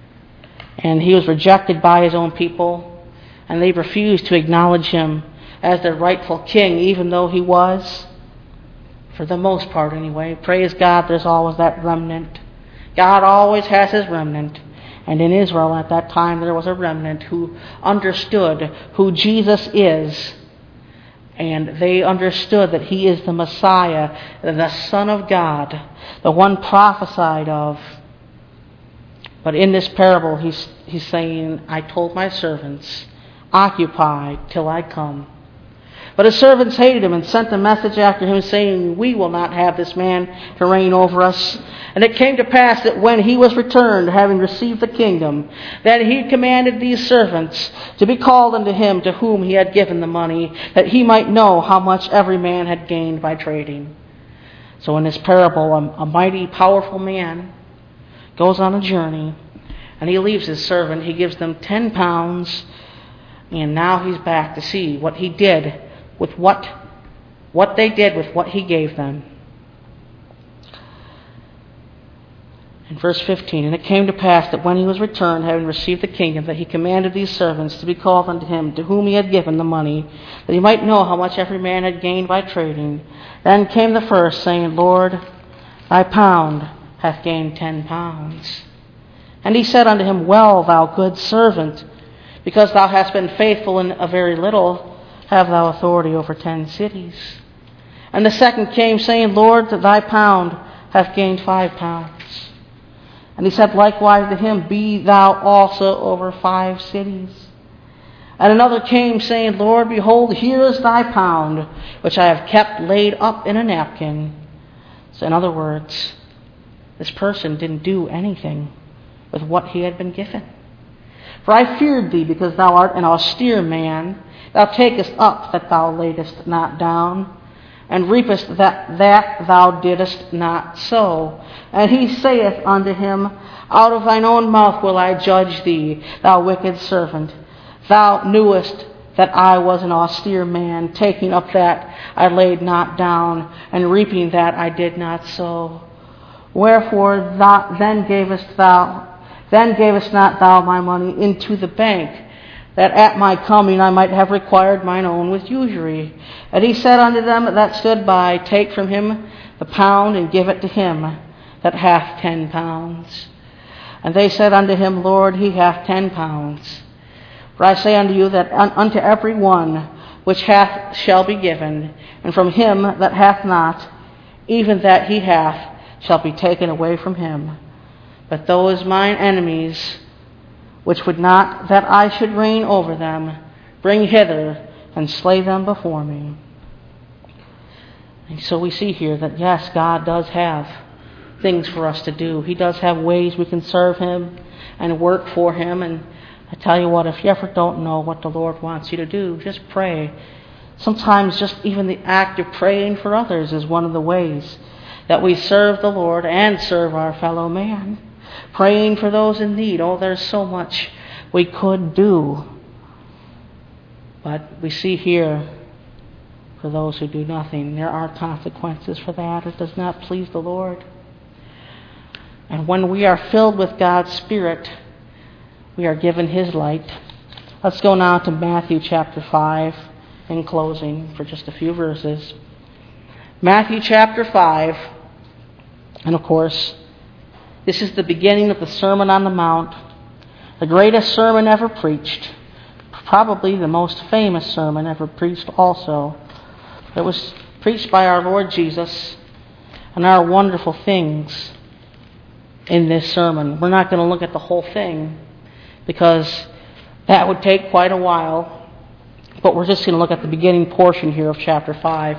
[SPEAKER 1] And he was rejected by his own people, and they refused to acknowledge him as their rightful king, even though he was. For the most part anyway. Praise God, there's always that remnant. God always has his remnant. And in Israel at that time there was a remnant who understood who Jesus is. And they understood that he is the Messiah, the Son of God, the one prophesied of. But in this parable he's, he's saying, I told my servants, occupied till I come. But his servants hated him and sent a message after him, saying, We will not have this man to reign over us. And it came to pass that when he was returned, having received the kingdom, that he commanded these servants to be called unto him to whom he had given the money, that he might know how much every man had gained by trading. So in this parable, a, a mighty, powerful man goes on a journey, and he leaves his servant. He gives them ten pounds, and now he's back to see what he did with what, what they did with what he gave them. In verse fifteen, and it came to pass that when he was returned, having received the kingdom, that he commanded these servants to be called unto him, to whom he had given the money, that he might know how much every man had gained by trading. Then came the first, saying, Lord, thy pound hath gained ten pounds. And he said unto him, Well, thou good servant, because thou hast been faithful in a very little, have thou authority over ten cities. And the second came, saying, Lord, thy pound hath gained five pounds. And he said likewise to him, Be thou also over five cities. And another came, saying, Lord, behold, here is thy pound, which I have kept laid up in a napkin. So in other words, this person didn't do anything with what he had been given. For I feared thee, because thou art an austere man. Thou takest up that thou laidest not down, and reapest that that thou didst not sow. And he saith unto him, Out of thine own mouth will I judge thee, thou wicked servant. Thou knewest that I was an austere man, taking up that I laid not down, and reaping that I did not sow. Wherefore thou, then gavest thou, then gavest not thou my money into the bank, that at my coming I might have required mine own with usury. And he said unto them that stood by, Take from him the pound, and give it to him that hath ten pounds. And they said unto him, Lord, he hath ten pounds. For I say unto you that un- unto every one which hath shall be given, and from him that hath not, even that he hath shall be taken away from him. But those mine enemies, which would not that I should reign over them, bring hither and slay them before me. And so we see here that yes, God does have things for us to do. He does have ways we can serve him and work for him. And I tell you what, if you ever don't know what the Lord wants you to do, just pray. Sometimes just even the act of praying for others is one of the ways that we serve the Lord and serve our fellow man. Praying for those in need. Oh, there's so much we could do. But we see here, for those who do nothing, there are consequences for that. It does not please the Lord. And when we are filled with God's Spirit, we are given his light. Let's go now to Matthew chapter five in closing for just a few verses. Matthew chapter five, and of course, this is the beginning of the Sermon on the Mount, the greatest sermon ever preached, probably the most famous sermon ever preached also. It was preached by our Lord Jesus, and there are wonderful things in this sermon. We're not going to look at the whole thing, because that would take quite a while, but we're just going to look at the beginning portion here of chapter five.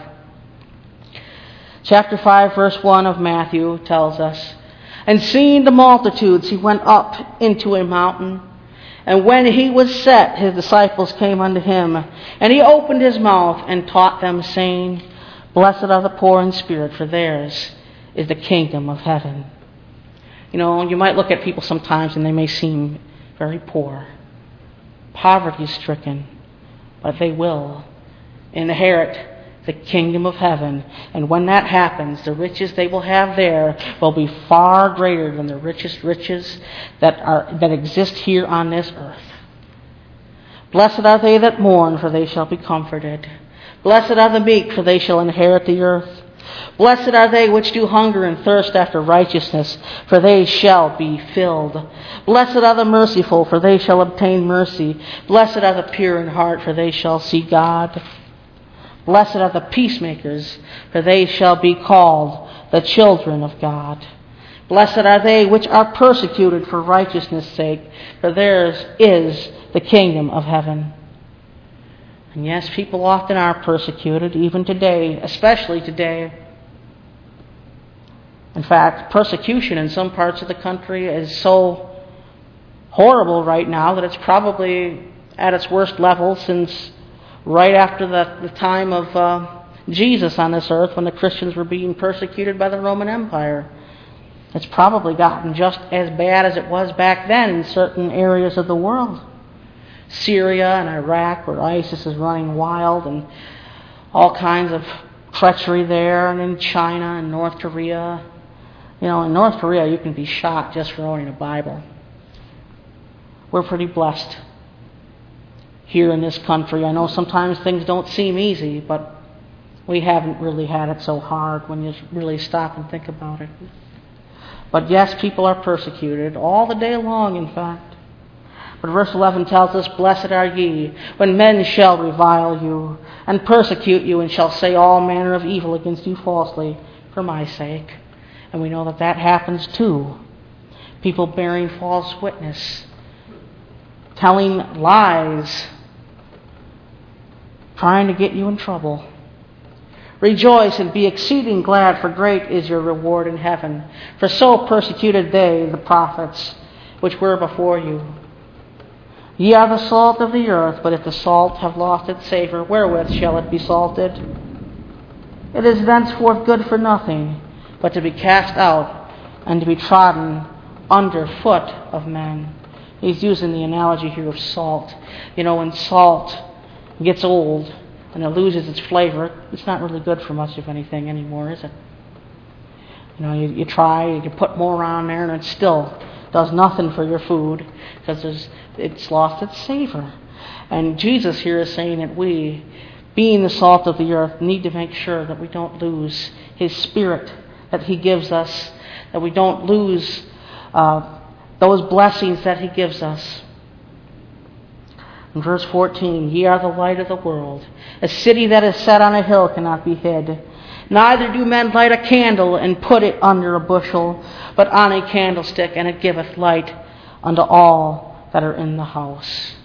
[SPEAKER 1] Chapter five, verse one of Matthew tells us, And seeing the multitudes, he went up into a mountain. And when he was set, his disciples came unto him. And he opened his mouth and taught them, saying, Blessed are the poor in spirit, for theirs is the kingdom of heaven. You know, you might look at people sometimes and they may seem very poor, poverty-stricken, but they will inherit the kingdom of heaven. And when that happens, the riches they will have there will be far greater than the richest riches that are that exist here on this earth. Blessed are they that mourn, for they shall be comforted. Blessed are the meek, for they shall inherit the earth. Blessed are they which do hunger and thirst after righteousness, for they shall be filled. Blessed are the merciful, for they shall obtain mercy. Blessed are the pure in heart, for they shall see God. Blessed are the peacemakers, for they shall be called the children of God. Blessed are they which are persecuted for righteousness' sake, for theirs is the kingdom of heaven. And yes, people often are persecuted, even today, especially today. In fact, persecution in some parts of the country is so horrible right now that it's probably at its worst level since right after the, the time of uh, Jesus on this earth, when the Christians were being persecuted by the Roman Empire. It's probably gotten just as bad as it was back then in certain areas of the world. Syria and Iraq, where ISIS is running wild, and all kinds of treachery there, and in China and North Korea. You know, in North Korea you can be shot just for owning a Bible. We're pretty blessed here in this country. I know sometimes things don't seem easy, but we haven't really had it so hard when you really stop and think about it. But yes, people are persecuted all the day long, in fact. But verse eleven tells us, "Blessed are ye, when men shall revile you, and persecute you, and shall say all manner of evil against you falsely, for my sake." And we know that that happens too. People bearing false witness, telling lies, trying to get you in trouble. "Rejoice and be exceeding glad, for great is your reward in heaven. For so persecuted they, the prophets, which were before you. Ye are the salt of the earth, but if the salt have lost its savour, wherewith shall it be salted? It is thenceforth good for nothing, but to be cast out and to be trodden under foot of men." He's using the analogy here of salt. You know, when salt gets old and it loses its flavor, it's not really good for much of anything anymore, is it? You know, you, you try, you put more on there, and it still does nothing for your food because there's, it's lost its savor. And Jesus here is saying that we, being the salt of the earth, need to make sure that we don't lose His Spirit that He gives us, that we don't lose uh, those blessings that He gives us. In verse fourteen, "Ye are the light of the world. A city that is set on a hill cannot be hid. Neither do men light a candle and put it under a bushel, but on a candlestick, and it giveth light unto all that are in the house."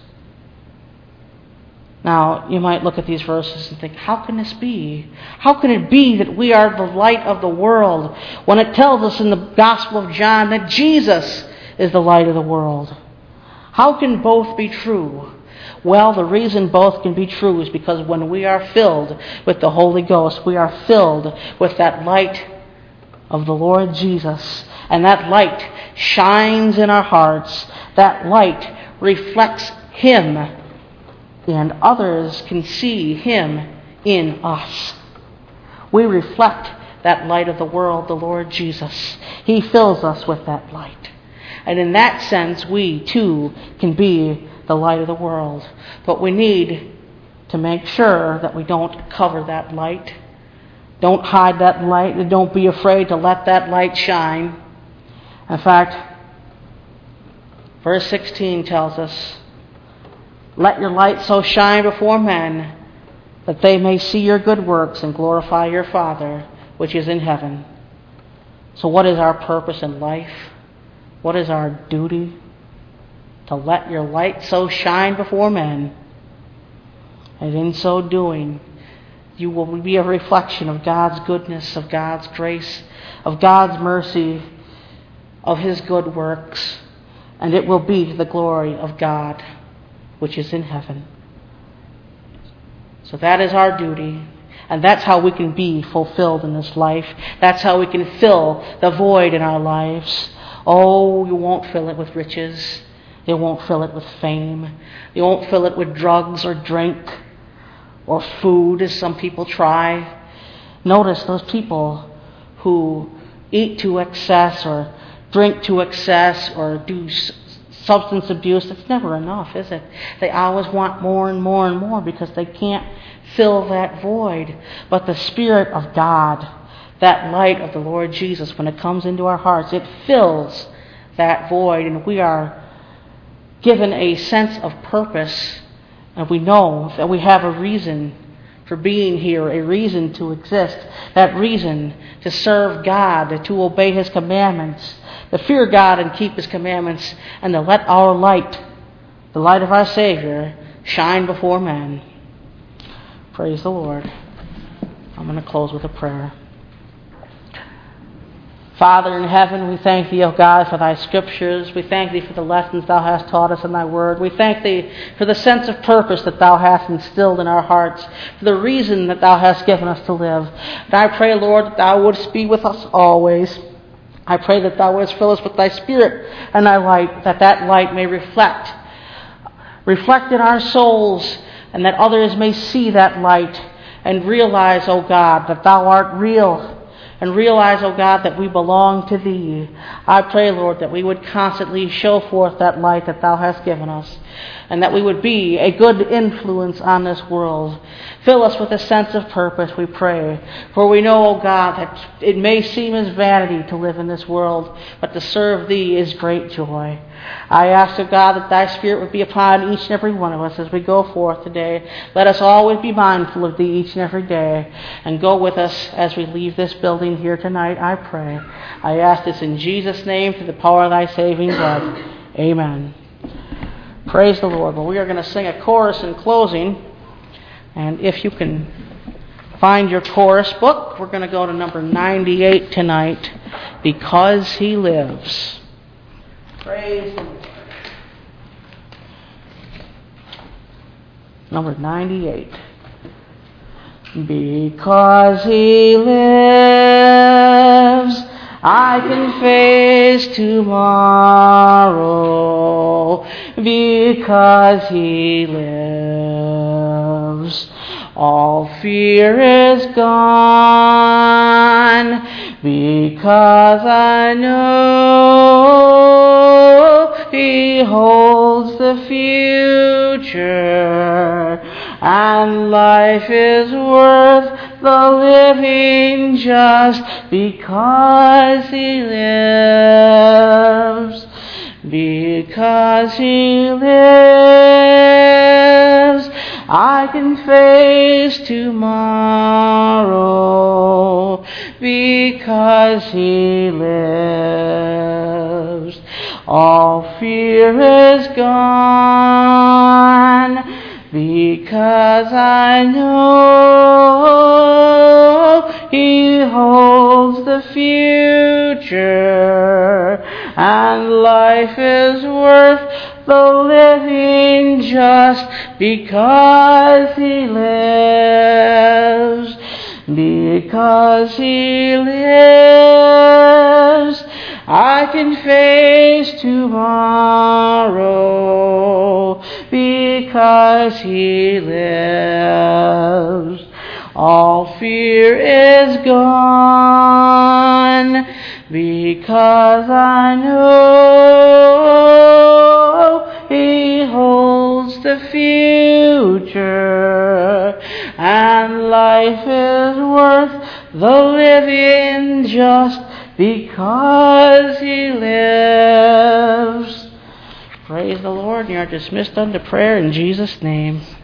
[SPEAKER 1] Now, you might look at these verses and think, how can this be? How can it be that we are the light of the world when it tells us in the Gospel of John that Jesus is the light of the world? How can both be true? Well, the reason both can be true is because when we are filled with the Holy Ghost, we are filled with that light of the Lord Jesus. And that light shines in our hearts. That light reflects Him. And others can see Him in us. We reflect that light of the world, the Lord Jesus. He fills us with that light. And in that sense, we too can be the light of the world. But we need to make sure that we don't cover that light. Don't hide that light, and don't be afraid to let that light shine. In fact, verse sixteen tells us, "Let your light so shine before men that they may see your good works and glorify your Father which is in heaven." So what is our purpose in life? What is our duty? To let your light so shine before men, and in so doing, you will be a reflection of God's goodness, of God's grace, of God's mercy, of His good works, and it will be the glory of God which is in heaven. So that is our duty, and that's how we can be fulfilled in this life. That's how we can fill the void in our lives. Oh, you won't fill it with riches. You won't fill it with fame. You won't fill it with drugs or drink or food, as some people try. Notice those people who eat to excess or drink to excess or do substance abuse. It's never enough, is it? They always want more and more and more because they can't fill that void. But the Spirit of God, that light of the Lord Jesus, when it comes into our hearts, it fills that void, and we are given a sense of purpose, and we know that we have a reason for being here, a reason to exist, that reason to serve God, to obey His commandments, to fear God and keep His commandments, and to let our light, the light of our Savior, shine before men. Praise the Lord. I'm going to close with a prayer. Father in heaven, we thank Thee, O God, for Thy Scriptures. We thank Thee for the lessons Thou hast taught us in Thy Word. We thank Thee for the sense of purpose that Thou hast instilled in our hearts, for the reason that Thou hast given us to live. And I pray, Lord, that Thou wouldst be with us always. I pray that Thou wouldst fill us with Thy Spirit and Thy light, that that light may reflect, reflect in our souls, and that others may see that light and realize, O God, that Thou art real. And realize, O God, that we belong to Thee. I pray, Lord, that we would constantly show forth that light that Thou hast given us, and that we would be a good influence on this world. Fill us with a sense of purpose, we pray. For we know, O God, that it may seem as vanity to live in this world, but to serve Thee is great joy. I ask, O God, that Thy Spirit would be upon each and every one of us as we go forth today. Let us always be mindful of Thee each and every day, and go with us as we leave this building here tonight, I pray. I ask this in Jesus' name, through the power of Thy saving blood. Amen. Praise the Lord. Well, we are going to sing a chorus in closing, and if you can find your chorus book, we're going to go to number ninety-eight tonight, Because He Lives. Praise the Lord. Number ninety-eight. Because He lives, I can face tomorrow. Because He lives, all fear is gone. Because I know He holds the future, and life is worth the living just because He lives. Because He lives, I can face tomorrow. Because He lives, all fear is gone. Because I know He holds the future, and life is worth the living just because He lives. Because He lives, I can face tomorrow. Because He lives, all fear is gone. Because I know He holds the future, and life is worth the living just because He lives. Praise the Lord. You are dismissed unto prayer in Jesus' name.